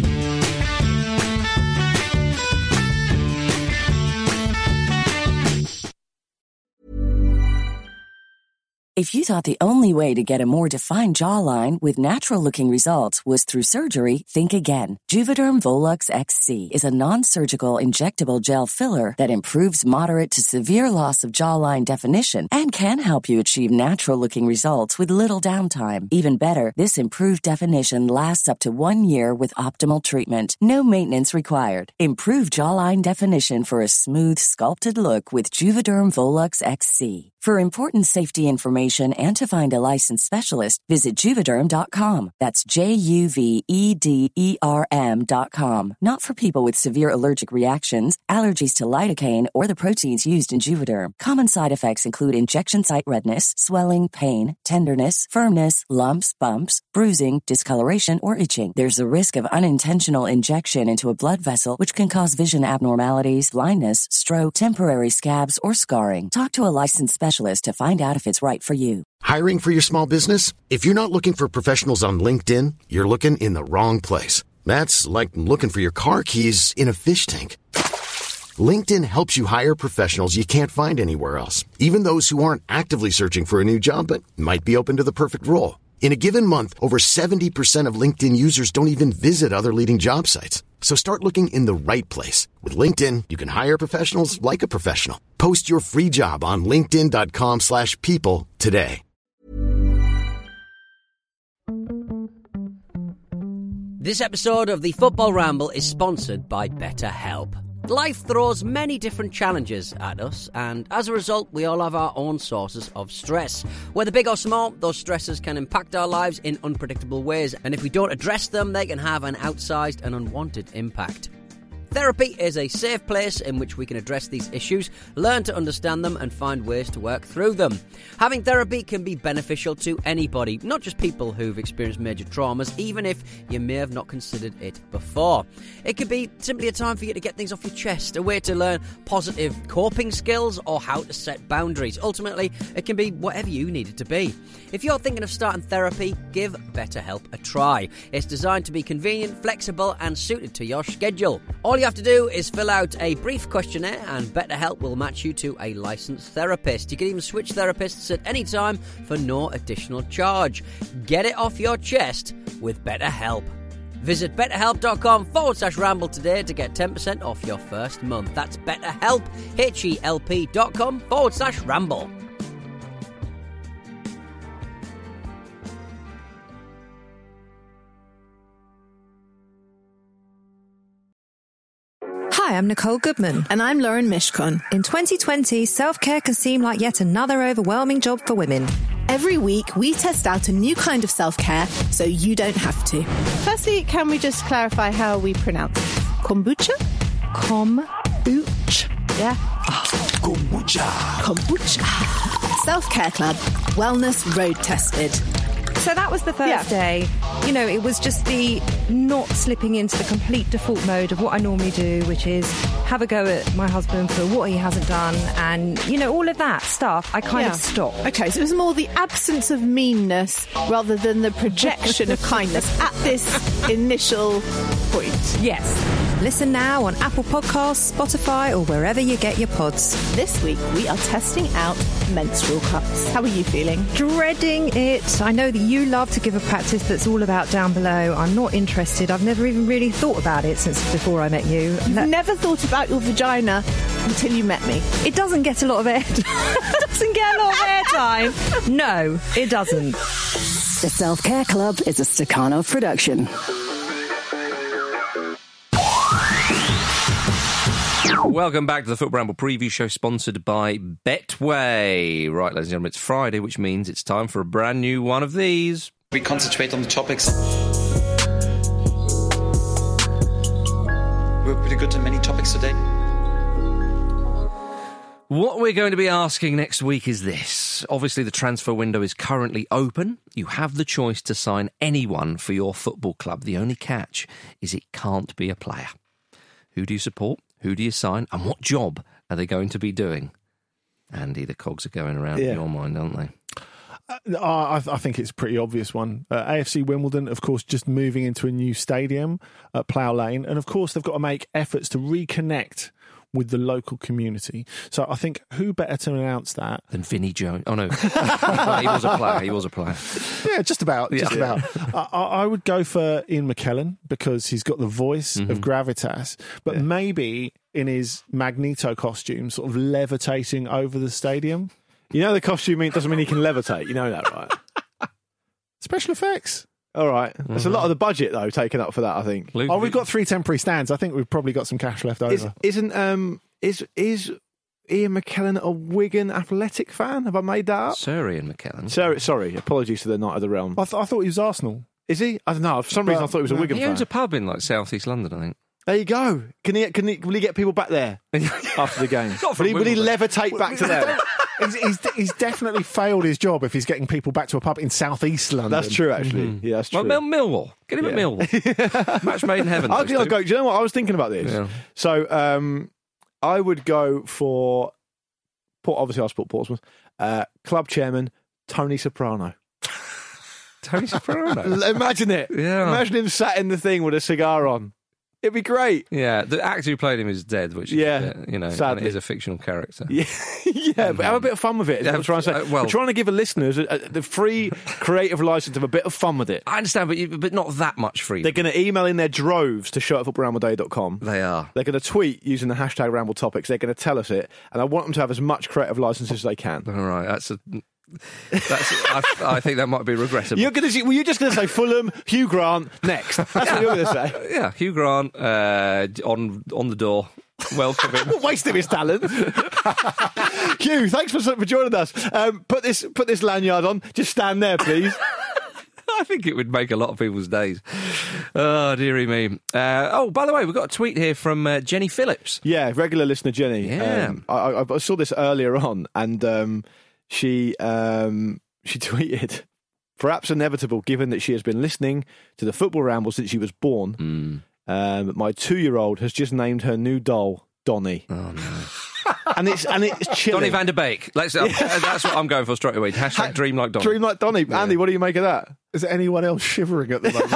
If you thought the only way to get a more defined jawline with natural-looking results was through surgery, think again. Juvederm Volux X C is a non-surgical injectable gel filler that improves moderate to severe loss of jawline definition and can help you achieve natural-looking results with little downtime. Even better, this improved definition lasts up to one year with optimal treatment. No maintenance required. Improve jawline definition for a smooth, sculpted look with Juvederm Volux X C. For important safety information and to find a licensed specialist, visit Juvederm dot com. That's J U V E D E R M dot com. Not for people with severe allergic reactions, allergies to lidocaine, or the proteins used in Juvederm. Common side effects include injection site redness, swelling, pain, tenderness, firmness, lumps, bumps, bruising, discoloration, or itching. There's a risk of unintentional injection into a blood vessel, which can cause vision abnormalities, blindness, stroke, temporary scabs, or scarring. Talk to a licensed specialist to find out if it's right for you. Hiring for your small business? If you're not looking for professionals on LinkedIn, you're looking in the wrong place. That's like looking for your car keys in a fish tank. LinkedIn helps you hire professionals you can't find anywhere else, even those who aren't actively searching for a new job but might be open to the perfect role. In a given month, over seventy percent of LinkedIn users don't even visit other leading job sites. So start looking in the right place. With LinkedIn, you can hire professionals like a professional. Post your free job on linkedin dot com slash people today. This episode of the Football Ramble is sponsored by BetterHelp. Life throws many different challenges at us, and as a result, we all have our own sources of stress. Whether big or small, those stresses can impact our lives in unpredictable ways, and if we don't address them, they can have an outsized and unwanted impact. Therapy is a safe place in which we can address these issues, learn to understand them, and find ways to work through them. Having therapy can be beneficial to anybody, not just people who've experienced major traumas, even if you may have not considered it before. It could be simply a time for you to get things off your chest, a way to learn positive coping skills, or how to set boundaries. Ultimately, it can be whatever you need it to be. If you're thinking of starting therapy, give BetterHelp a try. It's designed to be convenient, flexible, and suited to your schedule. All you have to do is fill out a brief questionnaire and BetterHelp will match you to a licensed therapist. You can even switch therapists at any time for no additional charge. Get it off your chest with BetterHelp. Visit betterhelp.com forward slash ramble today to get ten percent off your first month. That's BetterHelp, H-E-L-P dot com forward slash ramble. Hi, I'm Nicole Goodman. And I'm Lauren Mishkon. In twenty twenty, self-care can seem like yet another overwhelming job for women. Every week, we test out a new kind of self-care so you don't have to. Firstly, can we just clarify how we pronounce it? Kombucha? Kombucha. Yeah. Kombucha. Kombucha. Self-Care Club. Wellness road tested. So that was the first yeah. day. You know, it was just the not slipping into the complete default mode of what I normally do, which is have a go at my husband for what he hasn't done. And, you know, all of that stuff, I kind yeah. of stopped. Okay, so it was more the absence of meanness rather than the projection of kindness at this initial point. Yes. Listen now on Apple Podcasts, Spotify, or wherever you get your pods. This week, we are testing out menstrual cups. How are you feeling? Dreading it. I know that you love to give a practice that's all about down below. I'm not interested. I've never even really thought about it since before I met you. You've Let- never thought about your vagina until you met me. It doesn't get a lot of air. It doesn't get a lot of airtime. No, it doesn't. The Self-Care Club is a Stakhanov production. Welcome back to the Football Ramble preview show, sponsored by Betway. Right, ladies and gentlemen, it's Friday, which means it's time for a brand new one of these. We concentrate on the topics. We're pretty good on many topics today. What we're going to be asking next week is this. Obviously, the transfer window is currently open. You have the choice to sign anyone for your football club. The only catch is it can't be a player. Who do you support? Who do you sign? And what job are they going to be doing? Andy, the cogs are going around yeah. in your mind, aren't they? Uh, I, I think it's a pretty obvious one. Uh, A F C Wimbledon, of course, just moving into a new stadium at Plough Lane. And, of course, they've got to make efforts to reconnect with the local community. So I think who better to announce that than Vinnie Jones? Oh no, he was a player. He was a player. Yeah, just about. Just yeah. about. I, I would go for Ian McKellen because he's got the voice mm-hmm. of gravitas, but yeah. maybe in his Magneto costume, sort of levitating over the stadium. You know, the costume doesn't mean he can levitate. You know that, right? Special effects. All right. Mm-hmm. There's a lot of the budget, though, taken up for that, I think. Luke, oh, we've got three temporary stands. I think we've probably got some cash left over. Is, isn't, um, is, is Ian McKellen a Wigan Athletic fan? Have I made that up? Sir Ian McKellen. Sir, sorry, apologies to the Knight of the Realm. I, th- I thought he was Arsenal. Is he? I don't know. For some but, reason, I thought he was a Wigan he fan. He owns a pub in, like, South East London, I think. There you go. Can he? Can he? Will he get people back there after the game? will, he, will he levitate back to there? he's, he's, he's definitely failed his job if he's getting people back to a pub in South East London. That's true, actually. Mm-hmm. Yeah, that's true. Well, Mill- Millwall. Get him yeah. at Millwall. Match made in heaven. I think I'll go. Do you know what? I was thinking about this. Yeah. So um, I would go for, Port, obviously I'll support Portsmouth, uh, club chairman, Tony Soprano. Tony Soprano? Imagine it. Yeah. Imagine him sat in the thing with a cigar on. It'd be great. Yeah, the actor who played him is dead, which yeah, is, uh, you know, sadly. and it is a fictional character. Yeah, yeah, but have a bit of fun with it. Is yeah, what I'm trying to say. Uh, well, we're trying to give the listeners a, a, the free creative license to have a bit of fun with it. I understand, but you, but not that much free. They're going to email in their droves to show at football ramble day dot com. They are. They're going to tweet using the hashtag Ramble Topics. They're going to tell us it, and I want them to have as much creative license as they can. All right, that's a. That's, I, I think that might be regrettable. You're going to, were you just going to say Fulham, Hugh Grant next? That's yeah. what you're going to say. Yeah, Hugh Grant uh, on on the door. Welcome in. What waste of his talent. Hugh, thanks for, for joining us. Um, put this put this lanyard on. Just stand there, please. I think it would make a lot of people's days. Oh, dearie me. Uh, oh, by the way, we've got a tweet here from uh, Jenny Phillips. Yeah, regular listener Jenny. Yeah. Um, I, I saw this earlier on, and um, she um, she tweeted, perhaps inevitable given that she has been listening to the Football Ramble since she was born. Mm. Um, my two-year-old has just named her new doll Donny. Oh, no. And it's and it's chilling. Donny van der Beek. Let's, uh, that's what I'm going for straight away. Hashtag dream like Donny. Dream like Donny. Yeah. Andy, what do you make of that? Is there anyone else shivering at the moment?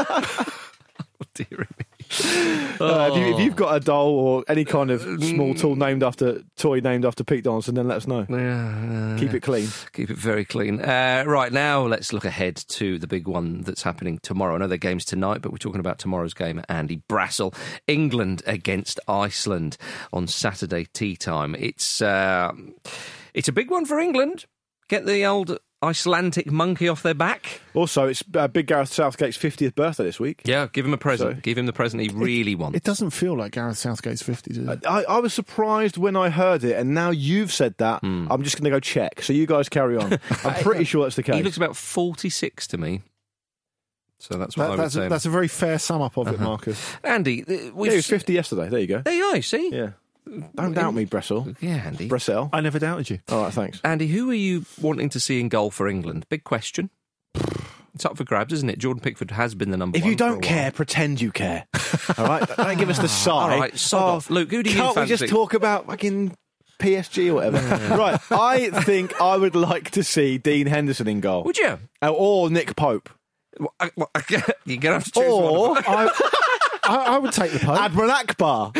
Oh, dear me. Uh, if, you, if you've got a doll or any kind of small tool named after toy named after Pete Donaldson, then let us know. Yeah, uh, keep it clean. Keep it very clean. Uh, right now, let's look ahead to the big one that's happening tomorrow. I know the game's tonight, but we're talking about tomorrow's game at Andy Brassel. England against Iceland on Saturday tea time. It's uh, it's a big one for England. Get the old Icelandic monkey off their back. Also, it's uh, Big Gareth Southgate's fiftieth birthday this week. Yeah, give him a present. So, give him the present he really it, wants. It doesn't feel like Gareth Southgate's fifty, does it? I, I was surprised when I heard it, and now you've said that, Mm. I'm just going to go check. So you guys carry on. I'm pretty sure that's the case. He looks about forty-six to me. So that's what That, I would that's, say. a, that's a very fair sum up of Uh-huh. it, Marcus. Andy, uh, Yeah, we've he was fifty yesterday. There you go. There you are, see? Yeah. Don't doubt me, Bressel. Yeah, Andy. Bressel. I never doubted you. All right, thanks. Andy, who are you wanting to see in goal for England? Big question. It's up for grabs, isn't it? Jordan Pickford has been the number If one. you don't for a while. care, pretend you care. All right? Don't give us the sigh. All right, sod off. Luke, who do you Can't fancy? we just talk about fucking P S G or whatever? Right, I think I would like to see Dean Henderson in goal. Would you? Uh, Or Nick Pope. Well, I, well, I, you're going to have to choose Or one. I, I, I would take the Pope. Admiral Akbar.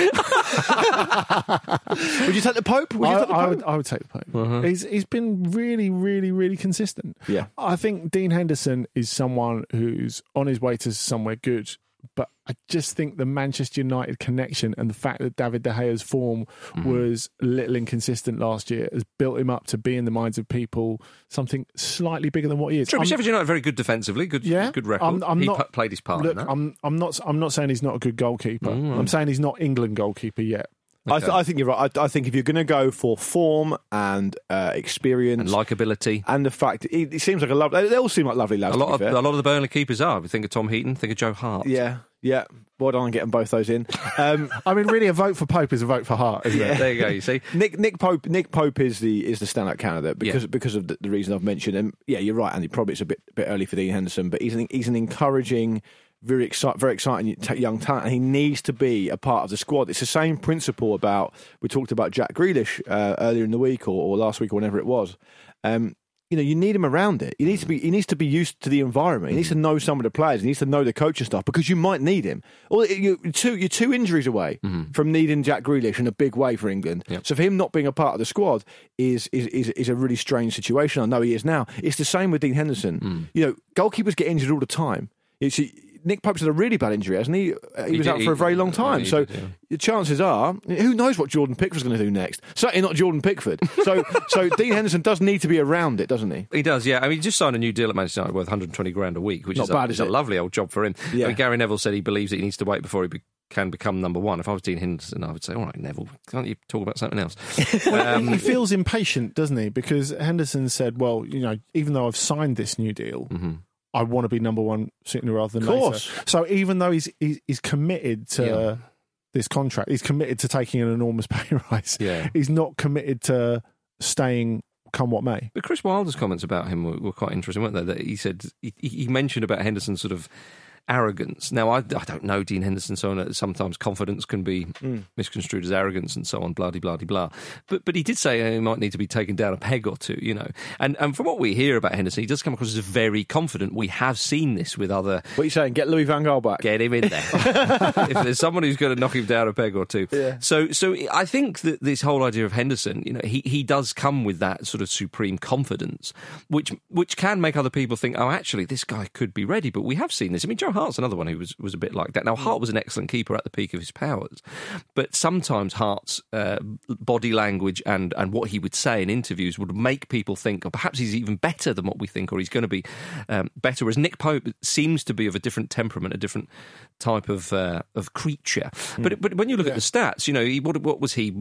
Would you take the Pope? Would you I, take the I Pope? would, I would take the Pope. Uh-huh. He's he's been really, really, really consistent. Yeah. I think Dean Henderson is someone who's on his way to somewhere good, but I just think the Manchester United connection and the fact that David De Gea's form Mm-hmm. was a little inconsistent last year has built him up to be in the minds of people something slightly bigger than what he is. True, but I'm- Sheffield United very good defensively, good, yeah, good record. I'm, I'm he not, p- played his part Look, in that. I'm, I'm not. I'm not saying he's not a good goalkeeper. Mm. I'm saying he's not England goalkeeper yet. I, th- I think you're right. I, I think if you're going to go for form and uh, experience and likability, and the fact he, he seems like a lovely. They all seem like lovely lads. a lot to of be a fair. lot of the Burnley keepers are. We think of Tom Heaton, think of Joe Hart. Yeah, yeah. Well done on getting both those in. Um, I mean, really, a vote for Pope is a vote for Hart, isn't Yeah. it? There you go. You see, Nick Nick Pope Nick Pope is the is the standout candidate because Yeah. because of the, the reason I've mentioned. And yeah, you're right, Andy. Probably it's a bit bit early for Dean Henderson, but he's an, he's an encouraging, very exciting, very exciting t- young talent. And he needs to be a part of the squad. It's the same principle about we talked about Jack Grealish uh, earlier in the week or, or last week or whenever it was. Um, you know, you need him around it. He needs to be. He needs to be used to the environment. He needs to know some of the players. He needs to know the coaching stuff because you might need him. Or you're two, you're two injuries away Mm-hmm. from needing Jack Grealish in a big way for England. Yep. So for him not being a part of the squad is is, is is a really strange situation. I know he is now. It's the same with Dean Henderson. Mm. You know, goalkeepers get injured all the time. It's, Nick Pope's had a really bad injury, hasn't he? Uh, He, He was did- out for a very long he- time. he so did, yeah. the chances are, who knows what Jordan Pickford's going to do next? Certainly not Jordan Pickford. So so Dean Henderson does need to be around it, doesn't he? He does, yeah. I mean, he just signed a new deal at Manchester United worth one hundred twenty grand a week, which Not is, bad, a, is is a it? lovely old job for him. Yeah. I mean, Gary Neville said he believes that he needs to wait before he be- can become number one. If I was Dean Henderson, I would say, all right, Neville, can't you talk about something else? Um, he feels impatient, doesn't he? Because Henderson said, well, you know, even though I've signed this new deal, mm-hmm. I want to be number one sooner rather than Of course. later. So even though he's he's, he's committed to Yeah. this contract, he's committed to taking an enormous pay rise. Yeah. He's not committed to staying come what may. But Chris Wilder's comments about him were, were quite interesting, weren't they? That he said he, he mentioned about Henderson's sort of arrogance. Now, I, I don't know Dean Henderson, so on, sometimes confidence can be Mm. misconstrued as arrogance and so on, blah, blah, blah, blah. But but he did say he might need to be taken down a peg or two, you know. And and from what we hear about Henderson, he does come across as very confident. We have seen this with other... What are you saying? Get Louis van Gaal back. Get him in there. If there's someone who's going to knock him down a peg or two. Yeah. So so I think that this whole idea of Henderson, you know, he, he does come with that sort of supreme confidence, which which can make other people think, oh, actually, this guy could be ready. But we have seen this. I mean, Joe Hart's another one who was, was a bit like that. Now, Hart was an excellent keeper at the peak of his powers, but sometimes Hart's uh, body language and, and what he would say in interviews would make people think, oh, perhaps he's even better than what we think, or he's going to be um, better. Whereas Nick Pope seems to be of a different temperament, a different type of uh, of creature. Mm. But but when you look Yeah. at the stats, you know, he, what, what was he?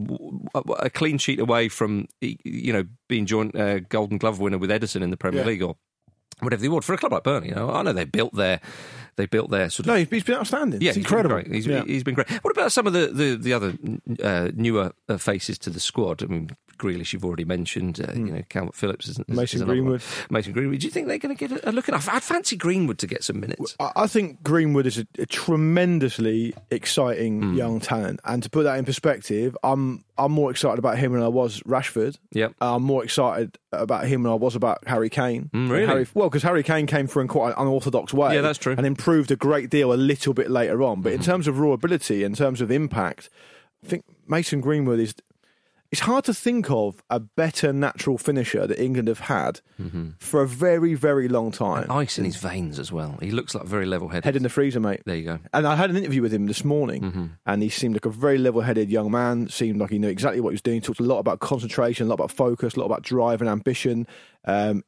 A clean sheet away from, you know, being joint uh, Golden Glove winner with Edison in the Premier Yeah. League, or whatever the award for a club like Burnley. You know, I know they built their they built their sort of. No, he's, he's been outstanding. Yeah, It's he's incredible. Been great. He's, Yeah. he's been great. What about some of the the, the other uh, newer uh, faces to the squad? I mean, Grealish, you've already mentioned. Uh, Mm. You know, Calvert Phillips, is, is, Mason is another Greenwood. one. Mason Greenwood. Do you think they're going to get a, a look at? I'd fancy Greenwood to get some minutes. I I think Greenwood is a, a tremendously exciting Mm. young talent, and to put that in perspective, I'm I'm more excited about him than I was Rashford. Yep. I'm more excited about him than I was about Harry Kane. Mm, really? Harry, well, because Harry Kane came through in quite an unorthodox way. Yeah, that's true. And improved a great deal a little bit later on. But Mm-hmm. in terms of raw ability, in terms of impact, I think Mason Greenwood is. It's hard to think of a better natural finisher that England have had Mm-hmm. for a very, very long time. And ice in his veins as well. He looks like very level-headed. Head in the freezer, mate. There you go. And I had an interview with him this morning, Mm-hmm. and he seemed like a very level-headed young man. Seemed like he knew exactly what he was doing. Talked a lot about concentration, a lot about focus, a lot about drive and ambition. Um, it's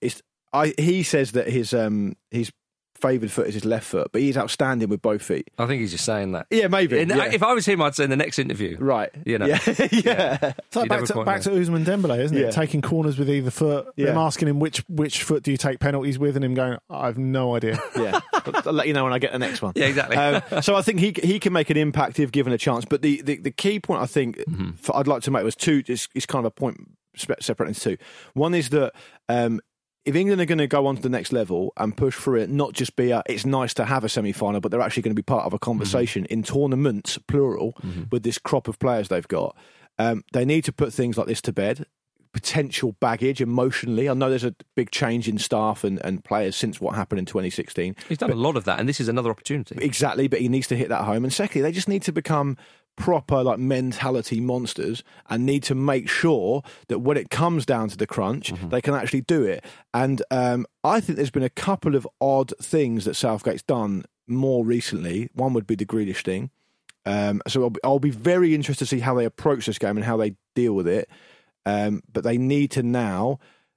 I he says that his um his favoured foot is his left foot, but he's outstanding with both feet. I think he's just saying that. Yeah, maybe. In, yeah. If I was him, I'd say in the next interview. Right. You know. Yeah. yeah. yeah. It's like back to, back to Ousmane Dembele, isn't it? Yeah. Taking corners with either foot. Yeah. Them asking him which which foot do you take penalties with, and him going, I've no idea. Yeah. I'll let you know when I get the next one. Yeah, exactly. Um, so I think he he can make an impact if given a chance. But the, the, the key point I think mm-hmm. for, I'd like to make was two. It's, it's kind of a point separated into two. One is that um, if England are going to go on to the next level and push through it, not just be a, it's nice to have a semi-final, but they're actually going to be part of a conversation mm-hmm. in tournaments, plural, mm-hmm. with this crop of players they've got. Um, they need to put things like this to bed. Potential baggage emotionally. I know there's a big change in staff and, and players since what happened in twenty sixteen. He's done but, a lot of that, and this is another opportunity. Exactly, but he needs to hit that home. And secondly, they just need to become proper like mentality monsters and need to make sure that when it comes down to the crunch, mm-hmm. they can actually do it. And um, I think there's been a couple of odd things that Southgate's done more recently. One would be the Grealish thing. Um, so I'll be, I'll be very interested to see how they approach this game and how they deal with it. Um, but they need to now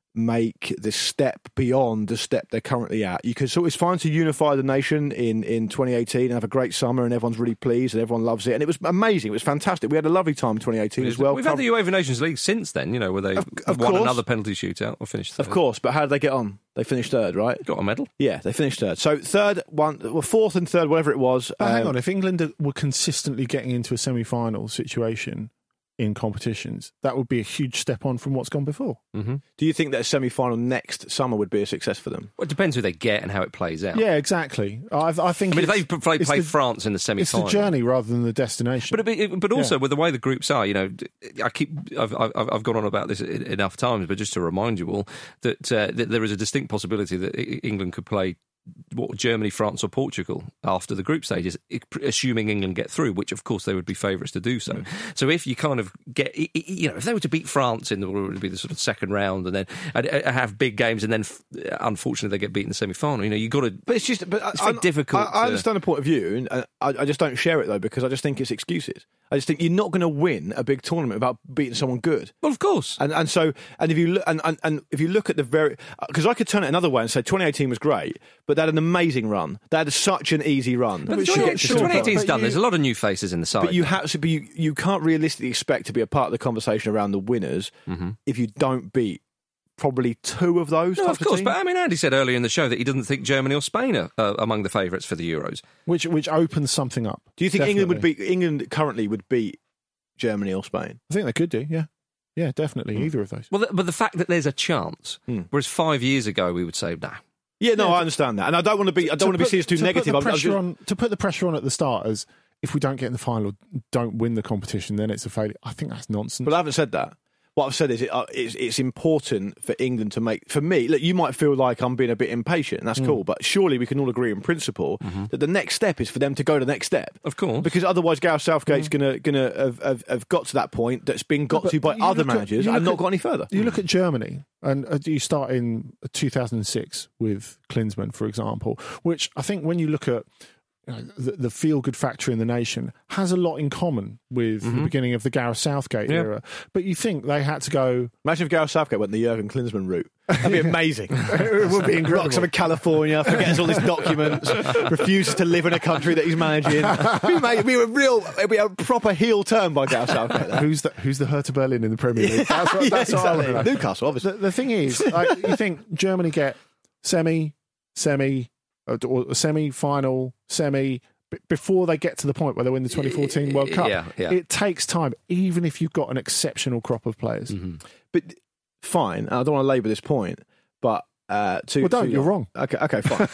make the step beyond the step they're currently at. You can so it's fine to unify the nation in, in twenty eighteen and have a great summer and everyone's really pleased and everyone loves it. And it was amazing. It was fantastic. We had a lovely time in twenty eighteen as well. We've had the UEFA Nations League since then, you know, where they of, of won course. another penalty shootout or finished third. Of course, but how did they get on? They finished third, right? Got a medal. Yeah, they finished third. So third, one, well, fourth and third, whatever it was. But um, hang on, if England were consistently getting into a semi-final situation in competitions, that would be a huge step on from what's gone before. Mm-hmm. Do you think that a semi-final next summer would be a success for them? Well, it depends who they get and how it plays out. Yeah, exactly. I, I think. I mean, if they play, play the, France in the semi-final, it's the journey rather than the destination. But it, but also yeah. with the way the groups are, you know, I keep I've I've, I've gone on about this enough times, but just to remind you all that, uh, that there is a distinct possibility that England could play what Germany, France, or Portugal after the group stages, assuming England get through, which of course they would be favourites to do so. Mm. So if you kind of get, you know, if they were to beat France in the would be the sort of second round, and then have big games, and then unfortunately they get beaten in the semi-final, you know, you got to. But it's just, but it's I, very difficult. I, I understand the point of view, and I, I just don't share it though because I just think it's excuses. I just think you're not going to win a big tournament without beating someone good. Well, of course. And and so and if you look and, and, and if you look at the very because I could turn it another way and say twenty eighteen was great, but they had an amazing run. They had such an easy run. But twenty eighteen's done. You, There's a lot of new faces in the side. But you have to be. You, you can't realistically expect to be a part of the conversation around the winners mm-hmm. if you don't beat probably two of those. No, of course. Of but I mean, Andy said earlier in the show that he doesn't think Germany or Spain are uh, among the favourites for the Euros, which which opens something up. Do you think definitely. England would beat England currently would beat Germany or Spain? I think they could do. Yeah. Yeah, definitely. Mm. Either of those. Well, the, but the fact that there's a chance, mm. whereas five years ago we would say, nah. Yeah, no, yeah, I understand that, and I don't want to be. I don't want to be seen as too to negative. Put the pressure just... on, to put the pressure on at the start as if we don't get in the final, don't win the competition, then it's a failure. I think that's nonsense. But I haven't said that. What I've said is it, uh, it's, it's important for England to make. For me, look, you might feel like I'm being a bit impatient, and that's mm. cool. But surely we can all agree in principle mm-hmm. that the next step is for them to go to the next step. Of course, because otherwise Gareth Southgate's mm. gonna gonna have, have, have got to that point that's been got no, to by other managers at, and not at, got any further. You look at Germany, and uh, you start in two thousand six with Klinsmann, for example, which I think when you look at. You know, the, the feel-good factor in the nation has a lot in common with mm-hmm. the beginning of the Gareth Southgate yeah. era. But you think they had to go... Imagine if Gareth Southgate went the Jurgen Klinsmann route. That'd be amazing. It would be incredible. Rocks up in California, forgets all his documents, refuses to live in a country that he's managing. It'd be a real, it'd be a proper heel turn by Gareth Southgate. There. Who's the Who's the Hertha Berlin in the Premier League? Yeah, that's what, yeah, that's exactly. what I Newcastle, obviously. The, the thing is, like, you think Germany get semi, semi, or semi-final, semi... before they get to the point where they win the twenty fourteen World Cup. Yeah, yeah. It takes time, even if you've got an exceptional crop of players. Mm-hmm. But fine, I don't want to labour this point, but uh, to, well, don't. To, you're wrong. Okay, okay, fine.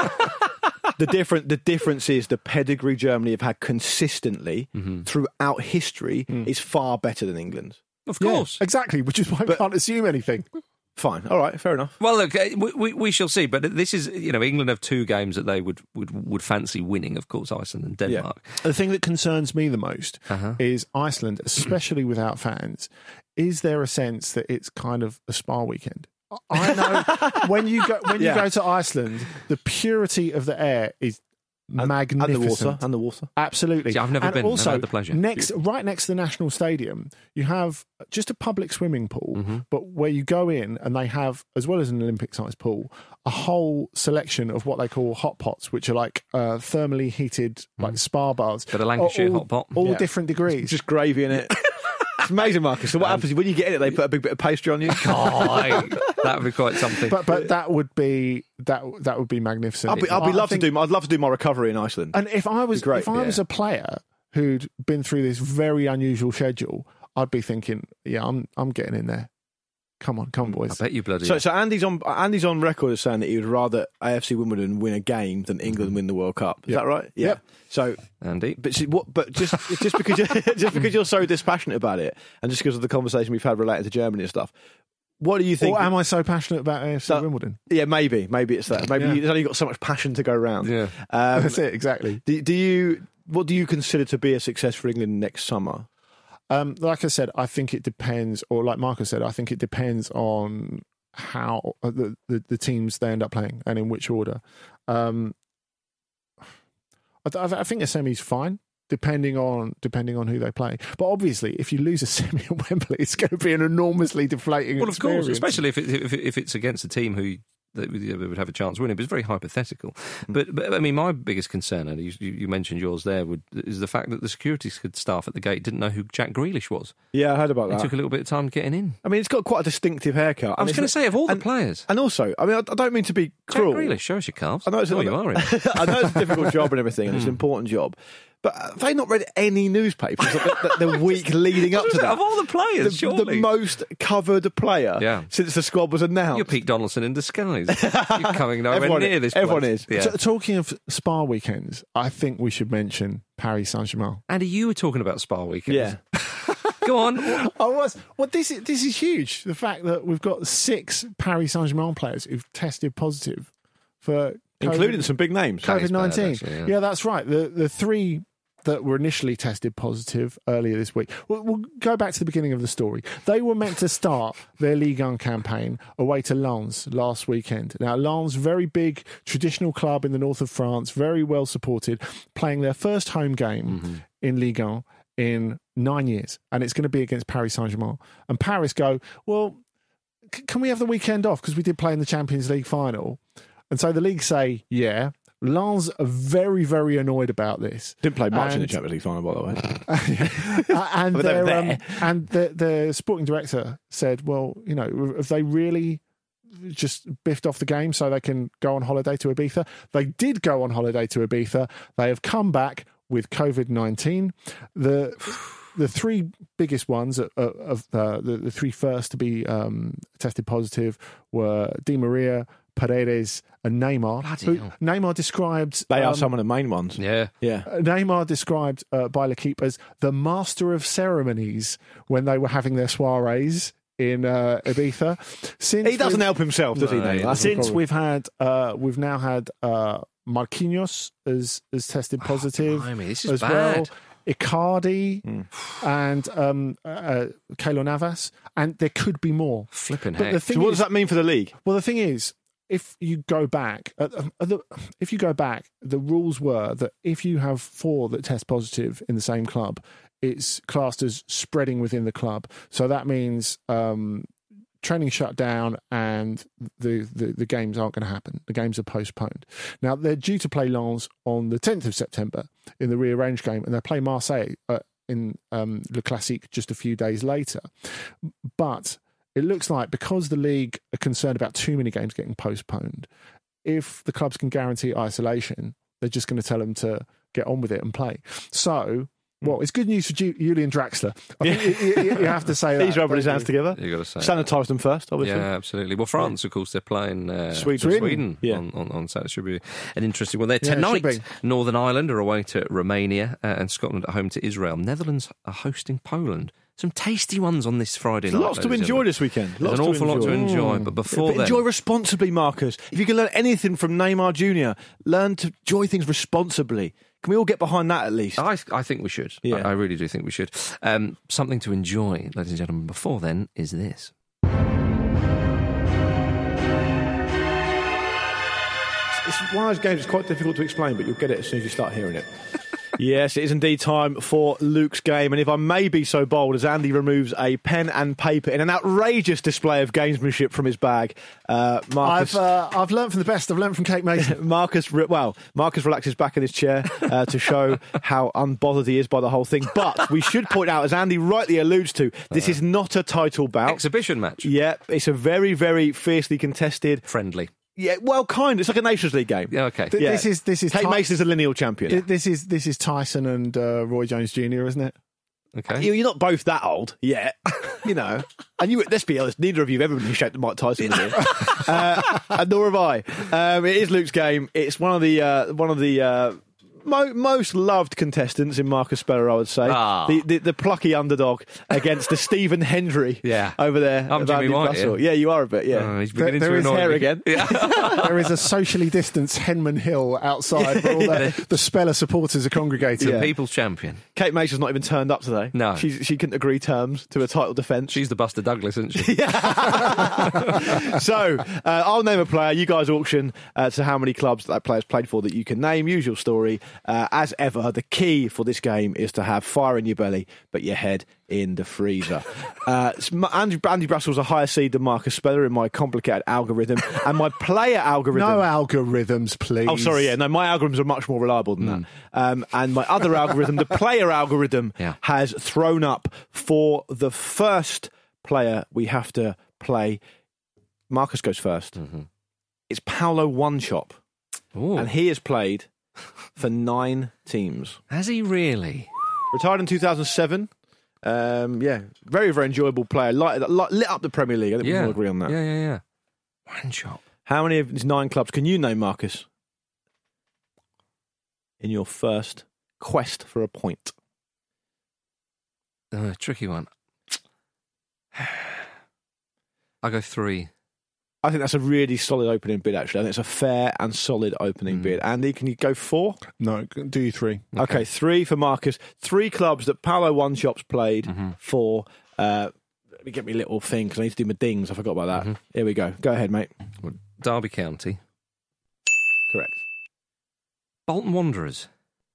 the different, the difference is the pedigree Germany have had consistently mm-hmm. throughout history mm. is far better than England's. Of course, yeah, exactly. Which is why but, I can't assume anything. Fine. All right. Fair enough. Well, look, we, we, we shall see. But this is, you know, England have two games that they would, would, would fancy winning, of course, Iceland and Denmark. Yeah. The thing that concerns me the most uh-huh. is Iceland, especially without fans. Is there a sense that it's kind of a spa weekend? I know when you go when yeah. you go to Iceland, the purity of the air is and, magnificent. And the water. And the water. Absolutely. See, I've never and been. Also, never had the pleasure. Next, right next to the National Stadium, you have just a public swimming pool, mm-hmm. but where you go in and they have, as well as an Olympic-sized pool, a whole selection of what they call hot pots, which are like uh, thermally heated, like spa bars. But a Lancashire all, hot pot. All Yeah. different degrees. Just gravy in it. It's amazing, Marcus. So what happens is when you get in it, they put a big bit of pastry on you. Oh, that would be quite something. But but that would be that that would be magnificent. I'd be, I'd be I love think, to do. I'd love to do my recovery in Iceland. And if I was great, if I yeah. was a player who'd been through this very unusual schedule, I'd be thinking, yeah, I'm I'm getting in there. Come on, come on, boys. I bet you bloody. So, so Andy's on Andy's on record as saying that he would rather A F C Wimbledon win a game than England win the World Cup. Is Yep. that right? Yeah. Yep. So, Andy, but see, what? But just just because you're, just because you're so dispassionate about it, and just because of the conversation we've had related to Germany and stuff, what do you think? Or am I so passionate about A F C that, Wimbledon? Yeah, maybe, maybe it's that. Maybe Yeah. you've only got so much passion to go around. Yeah, um, That's it, exactly. Do, do you? What do you consider to be a success for England next summer? Um, like I said, I think it depends, or like Marcus said, I think it depends on how uh, the, the, the teams they end up playing and in which order. Um, I, I think a semi's fine, depending on depending on who they play. But obviously, if you lose a semi at Wembley, it's going to be an enormously deflating well, of experience. course, especially if it, if, if it's against a team who that would have a chance of winning. But it's very hypothetical. Mm. But, but I mean, my biggest concern, and you, you mentioned yours there, would, is the fact that the security staff at the gate didn't know who Jack Grealish was. Yeah, I heard about it that. It took a little bit of time getting in. I mean, it's got quite a distinctive haircut. I was going to say, of all and, the players. And also, I mean, I, I don't mean to be cruel. Jack Grealish, show us your calves. I know it's, oh, I, you are in. I know it's a difficult job and everything, and it's an important job. But have they not read any newspapers the, the, the week leading up to that? Of all the players, the, surely. The most covered player yeah. since the squad was announced. You're Pete Donaldson in disguise. You're coming nowhere everyone, near this Everyone place. is. Yeah. So, talking of Spa weekends, I think we should mention Paris Saint-Germain. Andy, you were talking about Spa weekends. Yeah. Go on. I was. Well, this is, this is huge. The fact that we've got six Paris Saint-Germain players who've tested positive for Including COVID, some big names. COVID nineteen. Bad, actually, yeah. yeah, that's right. The the three that were initially tested positive earlier this week. We'll, we'll go back to the beginning of the story. They were meant to start their Ligue one campaign away to Lens last weekend. Now, Lens, very big traditional club in the north of France, very well supported, playing their first home game mm-hmm. in Ligue one in nine years. And it's going to be against Paris Saint-Germain. And Paris go, well, c- can we have the weekend off? Because we did play in the Champions League final. And so the league say, yeah. Lens are very, very annoyed about this. Didn't play much and, in the Champions League final, by the way. uh, and But they were their, um, there. and the, the sporting director said, well, you know, have they really just biffed off the game so they can go on holiday to Ibiza? They did go on holiday to Ibiza. They have come back with COVID nineteen. The the three biggest ones of, of uh, the, the three first to be um, tested positive were Di Maria, Paredes and Neymar. Who, Neymar described... They are um, some of the main ones. Yeah. yeah. Uh, Neymar described uh, by L'Equipe as the master of ceremonies when they were having their soirees in uh, Ibiza. Since he doesn't help himself, does no, he? he That's Since we've had, uh, we've now had uh, Marquinhos has, has tested positive oh, blimey, this is as bad. well. Icardi mm. and um, uh, Keylor Navas, and there could be more. Flipping But heck. the thing So what is, does that mean for the league? well, the thing is, if you go back, uh, uh, the, if you go back, the rules were that if you have four that test positive in the same club, it's classed as spreading within the club. So that means um, training shut down and the, the, the games aren't going to happen. The games are postponed. Now, they're due to play Lens on the tenth of September in the rearranged game, and they play Marseille uh, in um, Le Classique just a few days later. But it looks like because the league are concerned about too many games getting postponed, if the clubs can guarantee isolation, they're just going to tell them to get on with it and play. So, well, it's good news for Ju- Julian Draxler. I think you, you, you have to say that. He's rubbing his hands together. You got to say Sanitise them first, obviously. Yeah, absolutely. Well, France, of course, they're playing uh, Sweden, Sweden yeah. on, on, on Saturday. Should be an interesting one there. Yeah, Tonight, should Northern Ireland are away to Romania uh, and Scotland at home to Israel. Netherlands are hosting Poland. Some tasty ones on this Friday There's night. lots to enjoy this weekend. There's Lots an to awful lot to enjoy. Mm. But before but then... enjoy responsibly, Marcus. If you can learn anything from Neymar Junior, learn to enjoy things responsibly. Can we all get behind that at least? I, I think we should. Yeah. I, I really do think we should. Um, something to enjoy, ladies and gentlemen, before then is this. it's one of those games that's quite difficult to explain, but you'll get it as soon as you start hearing it. Yes, it is indeed time for Luke's game, and if I may be so bold, as Andy removes a pen and paper in an outrageous display of gamesmanship from his bag, uh, Marcus... I've, uh, I've learnt from the best. I've learnt from Kate Mason. Marcus, re- well, Marcus relaxes back in his chair uh, to show how unbothered he is by the whole thing. But we should point out, as Andy rightly alludes to, this is not a title bout. Exhibition match. Yeah, it's a very, very fiercely contested... Friendly. Yeah, well, kind of. It's like a Nations League game. Yeah, okay. Th- Yeah. This is this is Kate Ty- Mason's a lineal champion. Th- This is this is Tyson and uh, Roy Jones Junior, isn't it? Okay. You- You're not both that old yet, you know. And you, let's be honest, neither of you have ever been in shape that Mike Tyson was in. uh, and nor have I. Um, it is Luke's game. It's one of the uh, one of the uh, mo- most loved contestants in Marcus Speller, I would say. Ah. The, the the plucky underdog against the Stephen Hendry. Yeah. over there. I'm of Jimmy Andy White, Russell. yeah. Yeah, you are a bit. Yeah, Oh, he's There- beginning there to is annoy hair me. again. Yeah. There is a socially distanced Henman Hill outside where all the, the Speller supporters are congregating. Yeah. People's champion. Kate Mason's not even turned up today. No. She's, she couldn't agree terms to a title defence. She's the Buster Douglas, isn't she? So, uh, I'll name a player. You guys auction uh, to how many clubs that player's played for that you can name. Usual story. Uh, as ever, the key for this game is to have fire in your belly, but your head in the freezer. uh, Andy, Andy Brassell's a higher seed than Marcus Speller in my complicated algorithm. And my player algorithm... No algorithms, please. Oh, sorry, yeah. No, my algorithms are much more reliable than Mm. that. Um, and my other algorithm, the player algorithm, Yeah. has thrown up for the first player we have to play. Marcus goes first. Mm-hmm. It's Paolo One-Chop. Ooh. And he has played for nine teams. Has he really? Retired in two thousand seven. Um, yeah, very, very enjoyable player. Light, light, lit up the Premier League. I think we Yeah. can all agree on that. Yeah, yeah, yeah. One shot. How many of his nine clubs can you name, Marcus, in your first quest for a point? Uh, tricky one. I'll go three. I think that's a really solid opening bid, actually. I think it's a fair and solid opening Mm. bid. Andy, can you go four? No, do you three. Okay, Okay. three for Marcus. Three clubs that Paolo One-Chop's played Mm-hmm. for. Uh, let me get me a little thing because I need to do my dings. I forgot about that. Mm-hmm. Here we go. Go ahead, mate. Derby County. Correct. Bolton Wanderers.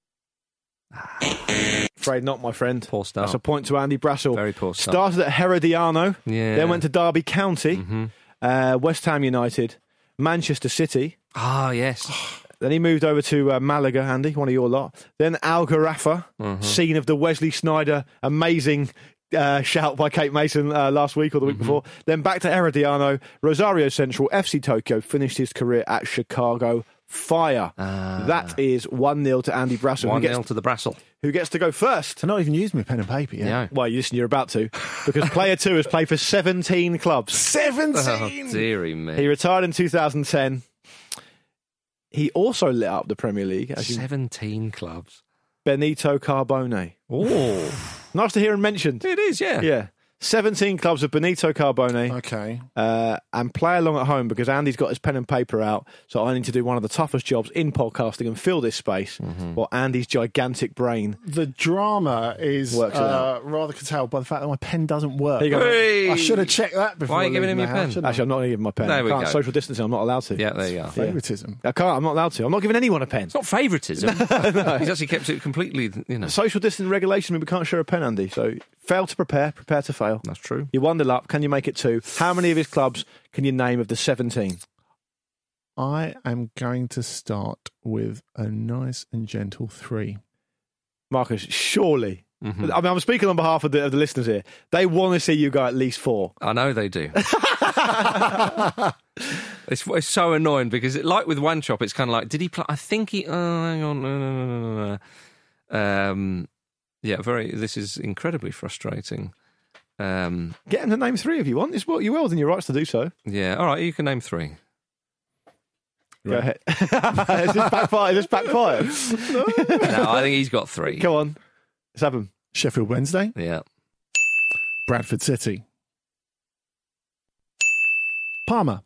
Afraid not, my friend. Poor start. That's a point to Andy Brassell. Very poor start. Started at Herediano, Yeah. then went to Derby County, Mm-hmm. uh, West Ham United, Manchester City. Ah, yes. Then he moved over to uh, Malaga, Andy, one of your lot. Then Al Gharafa, Mhm. scene of the Wesley Sneijder amazing uh, shout by Kate Mason uh, last week or the week Mm-hmm. before. Then back to Herediano, Rosario Central, F C Tokyo, finished his career at Chicago Fire. Ah. That is one nil to Andy Brassell, who One gets, nil to the Brassel. who gets to go first. I've not even used my pen and paper yet. Yeah. Well, you listen, you're about to, because player two has played for seventeen clubs. seventeen! Oh, dearie me. He retired in two thousand ten. He also lit up the Premier League, as you, seventeen clubs. Benito Carbone. Oh. Nice to hear him mentioned. It is, yeah. Yeah. seventeen clubs of Benito Carbone. Okay. Uh, and play along at home because Andy's got his pen and paper out. So I need to do one of the toughest jobs in podcasting and fill this space Mm-hmm. while Andy's gigantic brain. The drama is Works it uh, rather curtailed by the fact that my pen doesn't work. There you go. Hey! I should have checked that before. Why are you I giving leave him my your house, pen? shouldn't I? Actually, I'm not going to give him my pen. There I we can't. go. Social distancing, I'm not allowed to. Yeah, there you are. Favoritism. I can't. I'm not allowed to. I'm not giving anyone a pen. It's not favouritism. He's actually kept it completely, you know. Social distancing regulation means we can't share a pen, Andy. So fail to prepare, prepare to fail. That's true. You one nil up. Can you make it two? How many of his clubs can you name of the seventeen? I am going to start with a nice and gentle three. Marcus, surely. Mhm. I mean, I'm speaking on behalf of the, of the listeners here. They want to see you go at least four. I know they do. it's, it's so annoying because, it, like with One Chop, it's kind of like, did he play? I think he. Oh, hang on. No, no, no, no, no. Um, yeah, very. This is incredibly frustrating. Um, Get him to name three if you want. It's what you will, within your rights to do so. yeah, all right, you can name three. Go ahead. Is this backfire? Is this backfire? No, I think he's got three. Come on. Let's have them. Sheffield Wednesday, Yeah. Bradford City, Parma,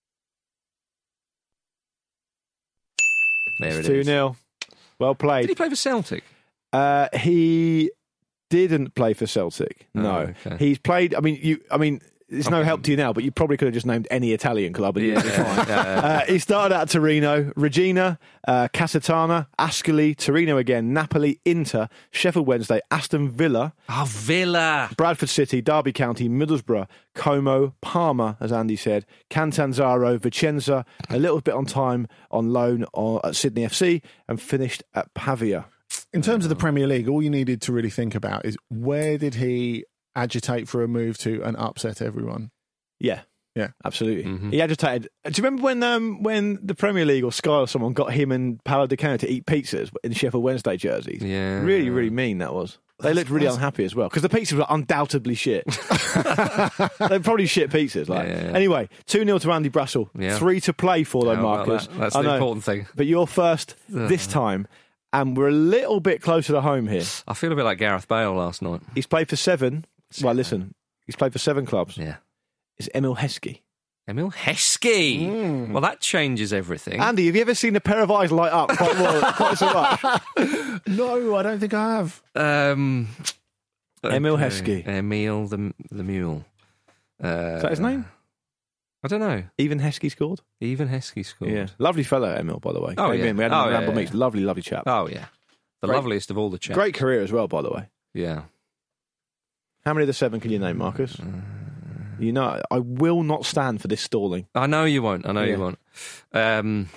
There it two is. nil. Well Did played. he play for Celtic? Uh, he didn't play for Celtic. Oh, No. okay. He's played, I mean, you, I mean, it's no help to you now, but you probably could have just named any Italian club and Yeah, you'd be yeah, fine. yeah, yeah. Uh, he started out at Torino, Regina, uh, Casatana, Ascoli, Torino again, Napoli, Inter, Sheffield Wednesday, Aston Villa, Oh, Villa. Bradford City, Derby County, Middlesbrough, Como, Parma, as Andy said, Catanzaro, Vicenza, a little bit on time on loan or at Sydney F C, and finished at Pavia. In terms of the Premier League, all you needed to really think about is where did he agitate for a move to and upset everyone? Yeah. Yeah. Absolutely. Mm-hmm. He agitated. Do you remember when um, when the Premier League or Sky or someone got him and Paolo Di Canio to eat pizzas in Sheffield Wednesday jerseys? Yeah. Really, really mean that was. They looked really unhappy as well because the pizzas were undoubtedly shit. They're probably shit pizzas. Like. Yeah, yeah, yeah. Anyway, two nil to Andy Brassel. Yeah. Three to play for, though, How about Marcus. that? That's I the know. important thing. But you're first this time, and we're a little bit closer to home here. I feel a bit like Gareth Bale last night. He's played for seven. Well, listen, he's played for seven clubs. Yeah. It's Emil Heskey. Emil Heskey. Mm. Well, that changes everything. Andy, have you ever seen a pair of eyes light up quite, well, quite so much? No, I don't think I have. Um, Emil okay. Heskey. Emil the the mule. Uh, Is that his name? I don't know. Even Heskey scored? Even Heskey scored. Yeah. Lovely fellow, Emil, by the way. Oh, Came yeah. in. We had him Oh, on yeah, Ramble yeah. Meets. Lovely, lovely chap. Oh, yeah. The Great- loveliest of all the chaps. Great career as well, by the way. Yeah. How many of the seven can you name, Marcus? You know, I will not stand for this stalling. I know you won't. I know Yeah. you won't. Um,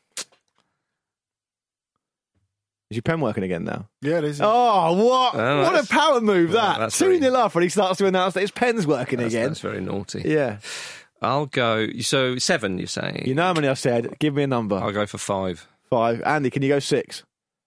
Is your pen working again now? Yeah, it is. Oh, what? Oh, what a that's- power move well, that. that's two very- nil up when he starts to announce that his pen's working that's, again. that's very naughty. Yeah. I'll go. So, seven, you're saying? You know how many I said? Give me a number. I'll go for five. Five. Andy, can you go six?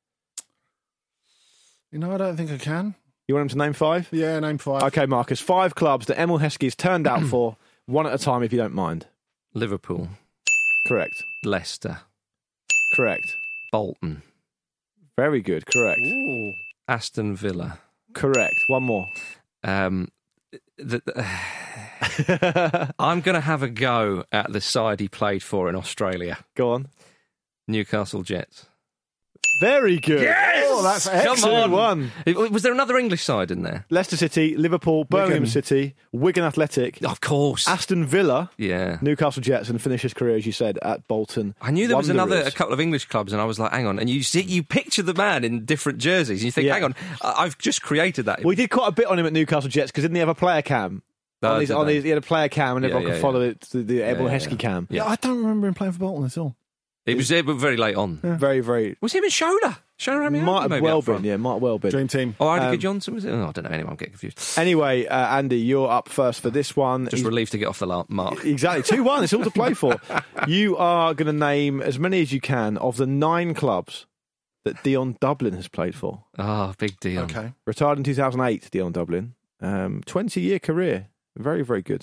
You know, I don't think I can. You want him to name five? Yeah, name five. Okay, Marcus. Five clubs that Emil Heskey's turned out for, one at a time if you don't mind. Liverpool. Correct. Leicester. Correct. Bolton. Very good. Correct. Ooh. Aston Villa. Correct. One more. Um, the, the- I'm going to have a go at the side he played for in Australia. Go on. Newcastle Jets. Very good. Yes! Oh, that's Come excellent on. one. Was there another English side in there? Leicester City, Liverpool, Birmingham Wigan. City, Wigan Athletic, Of course. Aston Villa, Yeah. Newcastle Jets, and finished his career, as you said, at Bolton. I knew there was another Wanderers. a couple of English clubs, and I was like, "Hang on!" And you see, you picture the man in different jerseys, and you think, Yeah. "Hang on, I- I've just created that." Well, he did quite a bit on him at Newcastle Jets because didn't he have a player cam? Oh, on his, did on they? his, he had a player cam, and Yeah, everyone yeah, could follow yeah. it to the Emil Yeah, Heskey yeah. cam. Yeah. I don't remember him playing for Bolton at all. It was there, but very late on. Very, very. Was him in Shoulder? Shoulder Rami Might have maybe well up front? been, yeah, might well been. Dream team. Or Idiger Um, Johnson was it? Oh, I don't know. Anyway, I'm getting confused. Anyway, uh, Andy, you're up first for this one. Just He's- relieved to get off the la- mark. Exactly. two one. It's all to play for. You are going to name as many as you can of the nine clubs that Dion Dublin has played for. Ah, big deal. Okay. Retired in two thousand eight, Dion Dublin. Um, twenty-year career. Very, very good.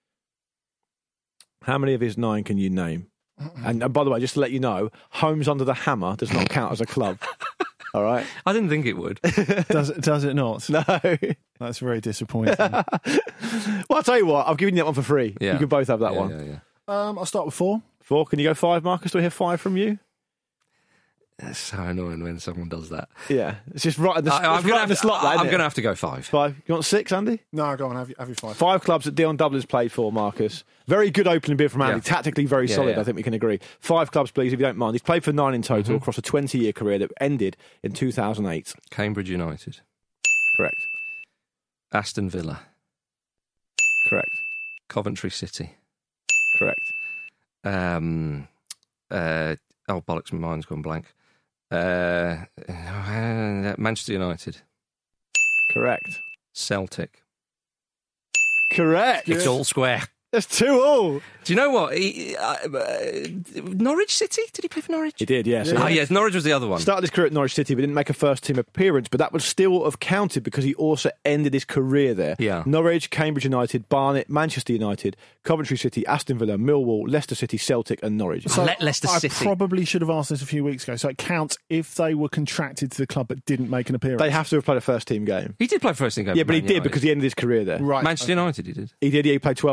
How many of his nine can you name? And, and by the way, just to let you know, Homes Under the Hammer does not count as a club. All right? I didn't think it would. Does it, does it not? No. That's very disappointing. Well, I'll tell you what, I've given you that one for free. Yeah. You can both have that Yeah, one. Yeah, yeah. um, I'll start with four. Four. Can you go five, Marcus? Do we hear five from you? It's so annoying when someone does that. Yeah. It's just right in the, I, it's I'm right going in the to slot, that, I'm isn't going to it? have to go five. Five. You want six, Andy? No, go on, have, you- have your five. Five clubs that Dion Dublin's played for, Marcus. Very good opening bid from Andy. Yeah. Tactically very Yeah, solid, yeah. I think we can agree. Five clubs, please, if you don't mind. He's played for nine in total across a twenty-year career that ended in two thousand eight. Cambridge United. Correct. Aston Villa. Correct. Coventry City. Correct. Um, uh, oh, bollocks, my mind's gone blank. Uh, Manchester United. Correct. Celtic. Correct. It's all square. That's two all. Do you know what? He, uh, uh, Norwich City? Did he play for Norwich? He did, yes. Oh, yes, Norwich was the other one. Started his career at Norwich City, but didn't make a first-team appearance. But that would still have counted because he also ended his career there. Yeah. Norwich, Cambridge United, Barnet, Manchester United, Coventry City, Aston Villa, Millwall, Leicester City, Celtic, and Norwich. So, Le- Leicester I City. probably should have asked this a few weeks ago. So it counts if they were contracted to the club but didn't make an appearance. They have to have played a first-team game. He did play first team game. Yeah, for but he Man did United. because he ended his career there. Right. Manchester United, he did. He did. He played twelve times Yes. in the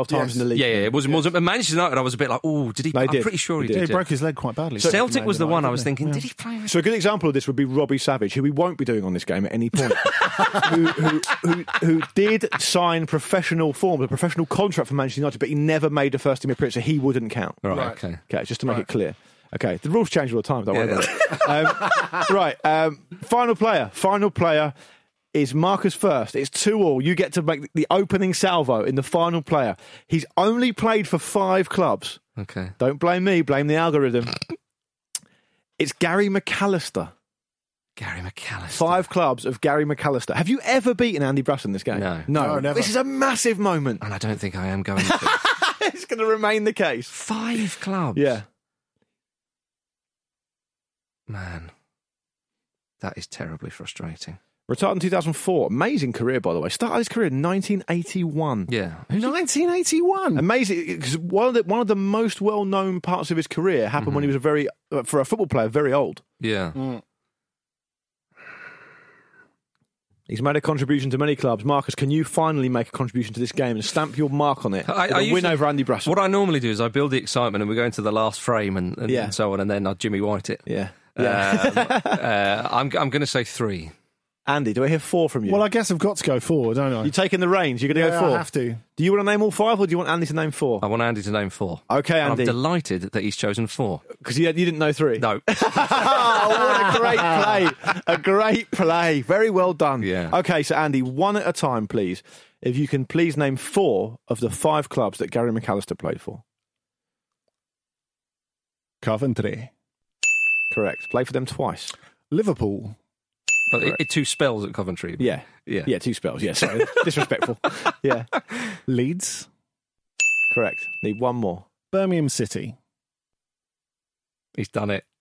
league. Yeah, yeah, it wasn't. wasn't but Manchester United, I was a bit like, oh, did he? No, he I'm did. pretty sure he, He did. did. He broke his leg quite badly. So Celtic was the one I was didn't he? thinking, Yeah. did he play with? So a good example of this would be Robbie Savage, who we won't be doing on this game at any point, who, who, who, who did sign professional form, a professional contract for Manchester United, but he never made a first team appearance, so he wouldn't count. Right, Right. okay. Okay, just to make Right. it clear. Okay, the rules change all the time, don't worry Yeah. about it. Um, right, um, final player. Final player is Marcus first. It's two all. You get to make the opening salvo in the final player. He's only played for five clubs. Okay. Don't blame me, blame the algorithm. It's Gary McAllister. Gary McAllister. Five clubs of Gary McAllister. Have you ever beaten Andy Brassel in this game? No. No, No, never. This is a massive moment. And I don't think I am going to. It's going to remain the case. Five clubs? Yeah. Man. That is terribly frustrating. Retired in two thousand four. Amazing career, by the way. Started his career in nineteen eighty-one. Yeah. nineteen eighty-one. Amazing, because one of the one of the most well-known parts of his career happened Mm-hmm. when he was a very, uh, for a football player, very old. Yeah. Mm. He's made a contribution to many clubs. Marcus, can you finally make a contribution to this game and stamp your mark on it? I- with I a win usually- over Andy Brassel. What I normally do is I build the excitement and we go into the last frame and, and, Yeah. and so on, and then I Jimmy White it. Yeah. Um, yeah. uh, I'm, I'm going to say three. Andy, do I hear four from you? Well, I guess I've got to go forward, don't I? You're taking the reins. You're going to Yeah, go four. I have to. Do you want to name all five, or do you want Andy to name four? I want Andy to name four. Okay, And Andy. I'm delighted that he's chosen four. Because you, you didn't know three. No. Oh, what a great play. A great play. Very well done. Yeah. Okay, so Andy, one at a time, please. If you can please name four of the five clubs that Gary McAllister played for. Coventry. Correct. Played for them twice. Liverpool. But it, it two spells at Coventry. Yeah. Yeah. Yeah, two spells. Yeah, sorry. Disrespectful. Yeah. Leeds. Correct. Need one more. Birmingham City. He's done it.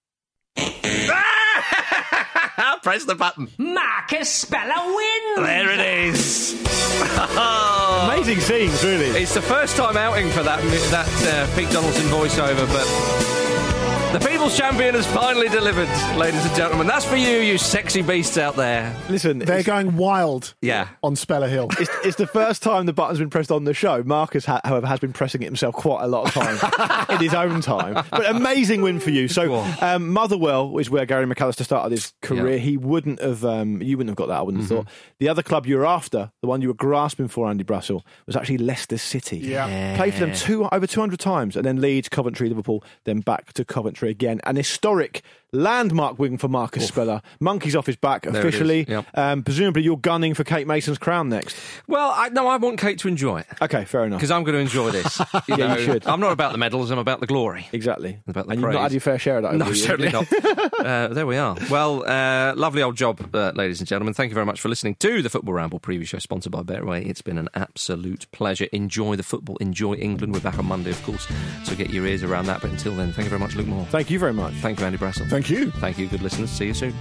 Press the button. Marcus Speller wins! There it is. Amazing scenes, really. It's the first time outing for that that uh, Pete Donaldson voiceover, but the People's Champion has finally delivered, ladies and gentlemen. That's for you, you sexy beasts out there. Listen, They're going wild Yeah. on Speller Hill. It's, it's the first time the button's been pressed on the show. Marcus, ha- however, has been pressing it himself quite a lot of time in his own time. But amazing win for you. So, um, Motherwell is where Gary McAllister started his career. Yeah. He wouldn't have, um, you wouldn't have got that, I wouldn't have thought. The other club you were after, the one you were grasping for, Andy Brassel, was actually Leicester City. Yeah. Played for them two, over two hundred times, and then Leeds, Coventry, Liverpool, then back to Coventry again. An historic landmark win for Marcus Speller. Monkey's off his back There it is. officially. Yep. Um, presumably you're gunning for Kate Mason's crown next. Well, I, no, I want Kate to enjoy it. Okay, fair enough. Because I'm going to enjoy this. You Yeah, know, you should. I'm not about the medals, I'm about the glory. Exactly. About the and you've praise. not had your fair share of that. No, over the years. certainly not. uh, there we are. Well, uh, lovely old job, uh, ladies and gentlemen. Thank you very much for listening to the Football Ramble preview show sponsored by Betway. It's been an absolute pleasure. Enjoy the football. Enjoy England. We're back on Monday, of course, so get your ears around that. But until then, thank you very much, Luke Moore. Thank you very much. Thank you, Andy Brassel. Thank you. Thank you, good listeners. See you soon.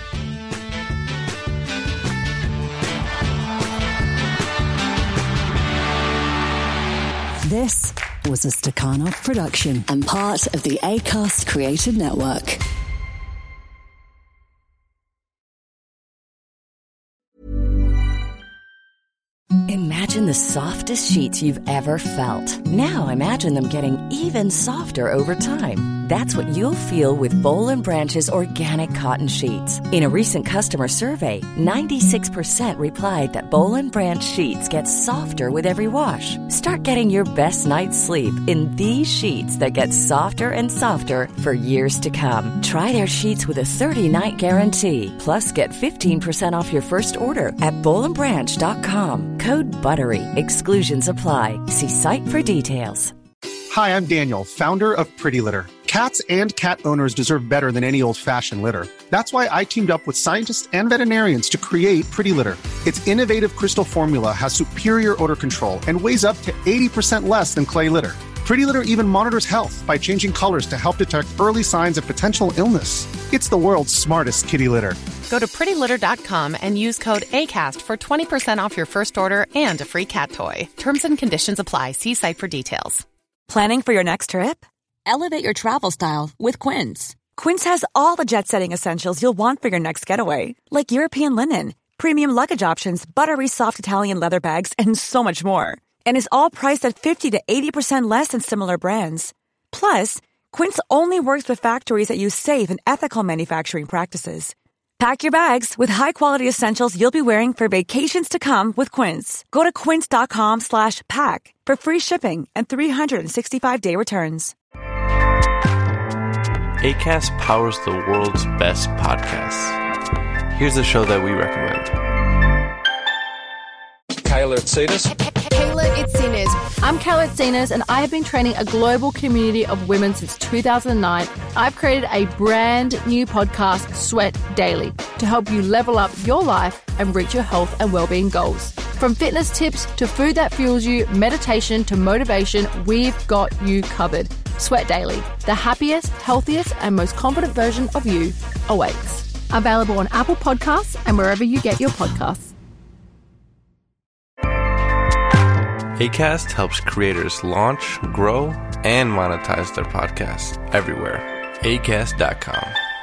This was a Stakhanov production and part of the Acast Creative Network. Imagine the softest sheets you've ever felt. Now imagine them getting even softer over time. That's what you'll feel with Boll and Branch's organic cotton sheets. In a recent customer survey, ninety-six percent replied that Boll and Branch sheets get softer with every wash. Start getting your best night's sleep in these sheets that get softer and softer for years to come. Try their sheets with a thirty-night guarantee. Plus, get fifteen percent off your first order at boll and branch dot com. Code BUTTERY. Exclusions apply. See site for details. Hi, I'm Daniel, founder of Pretty Litter. Cats and cat owners deserve better than any old-fashioned litter. That's why I teamed up with scientists and veterinarians to create Pretty Litter. Its innovative crystal formula has superior odor control and weighs up to eighty percent less than clay litter. Pretty Litter even monitors health by changing colors to help detect early signs of potential illness. It's the world's smartest kitty litter. Go to pretty litter dot com and use code ACAST for twenty percent off your first order and a free cat toy. Terms and conditions apply. See site for details. Planning for your next trip? Elevate your travel style with Quince. Quince has all the jet-setting essentials you'll want for your next getaway, like European linen, premium luggage options, buttery soft Italian leather bags, and so much more. And is all priced at fifty to eighty percent less than similar brands. Plus, Quince only works with factories that use safe and ethical manufacturing practices. Pack your bags with high-quality essentials you'll be wearing for vacations to come with Quince. Go to quince.com slash pack for free shipping and three sixty-five day returns. Acast powers the world's best podcasts. Here's a show that we recommend. Kayla Itsinas. Kayla Itsinas. I'm Kayla Itsinas, and I have been training a global community of women since two thousand nine. I've created a brand new podcast, Sweat Daily, to help you level up your life and reach your health and well-being goals. From fitness tips to food that fuels you, meditation to motivation, we've got you covered. Sweat Daily, the happiest, healthiest, and most confident version of you awaits. Available on Apple Podcasts and wherever you get your podcasts. Acast helps creators launch, grow, and monetize their podcasts everywhere. Acast dot com.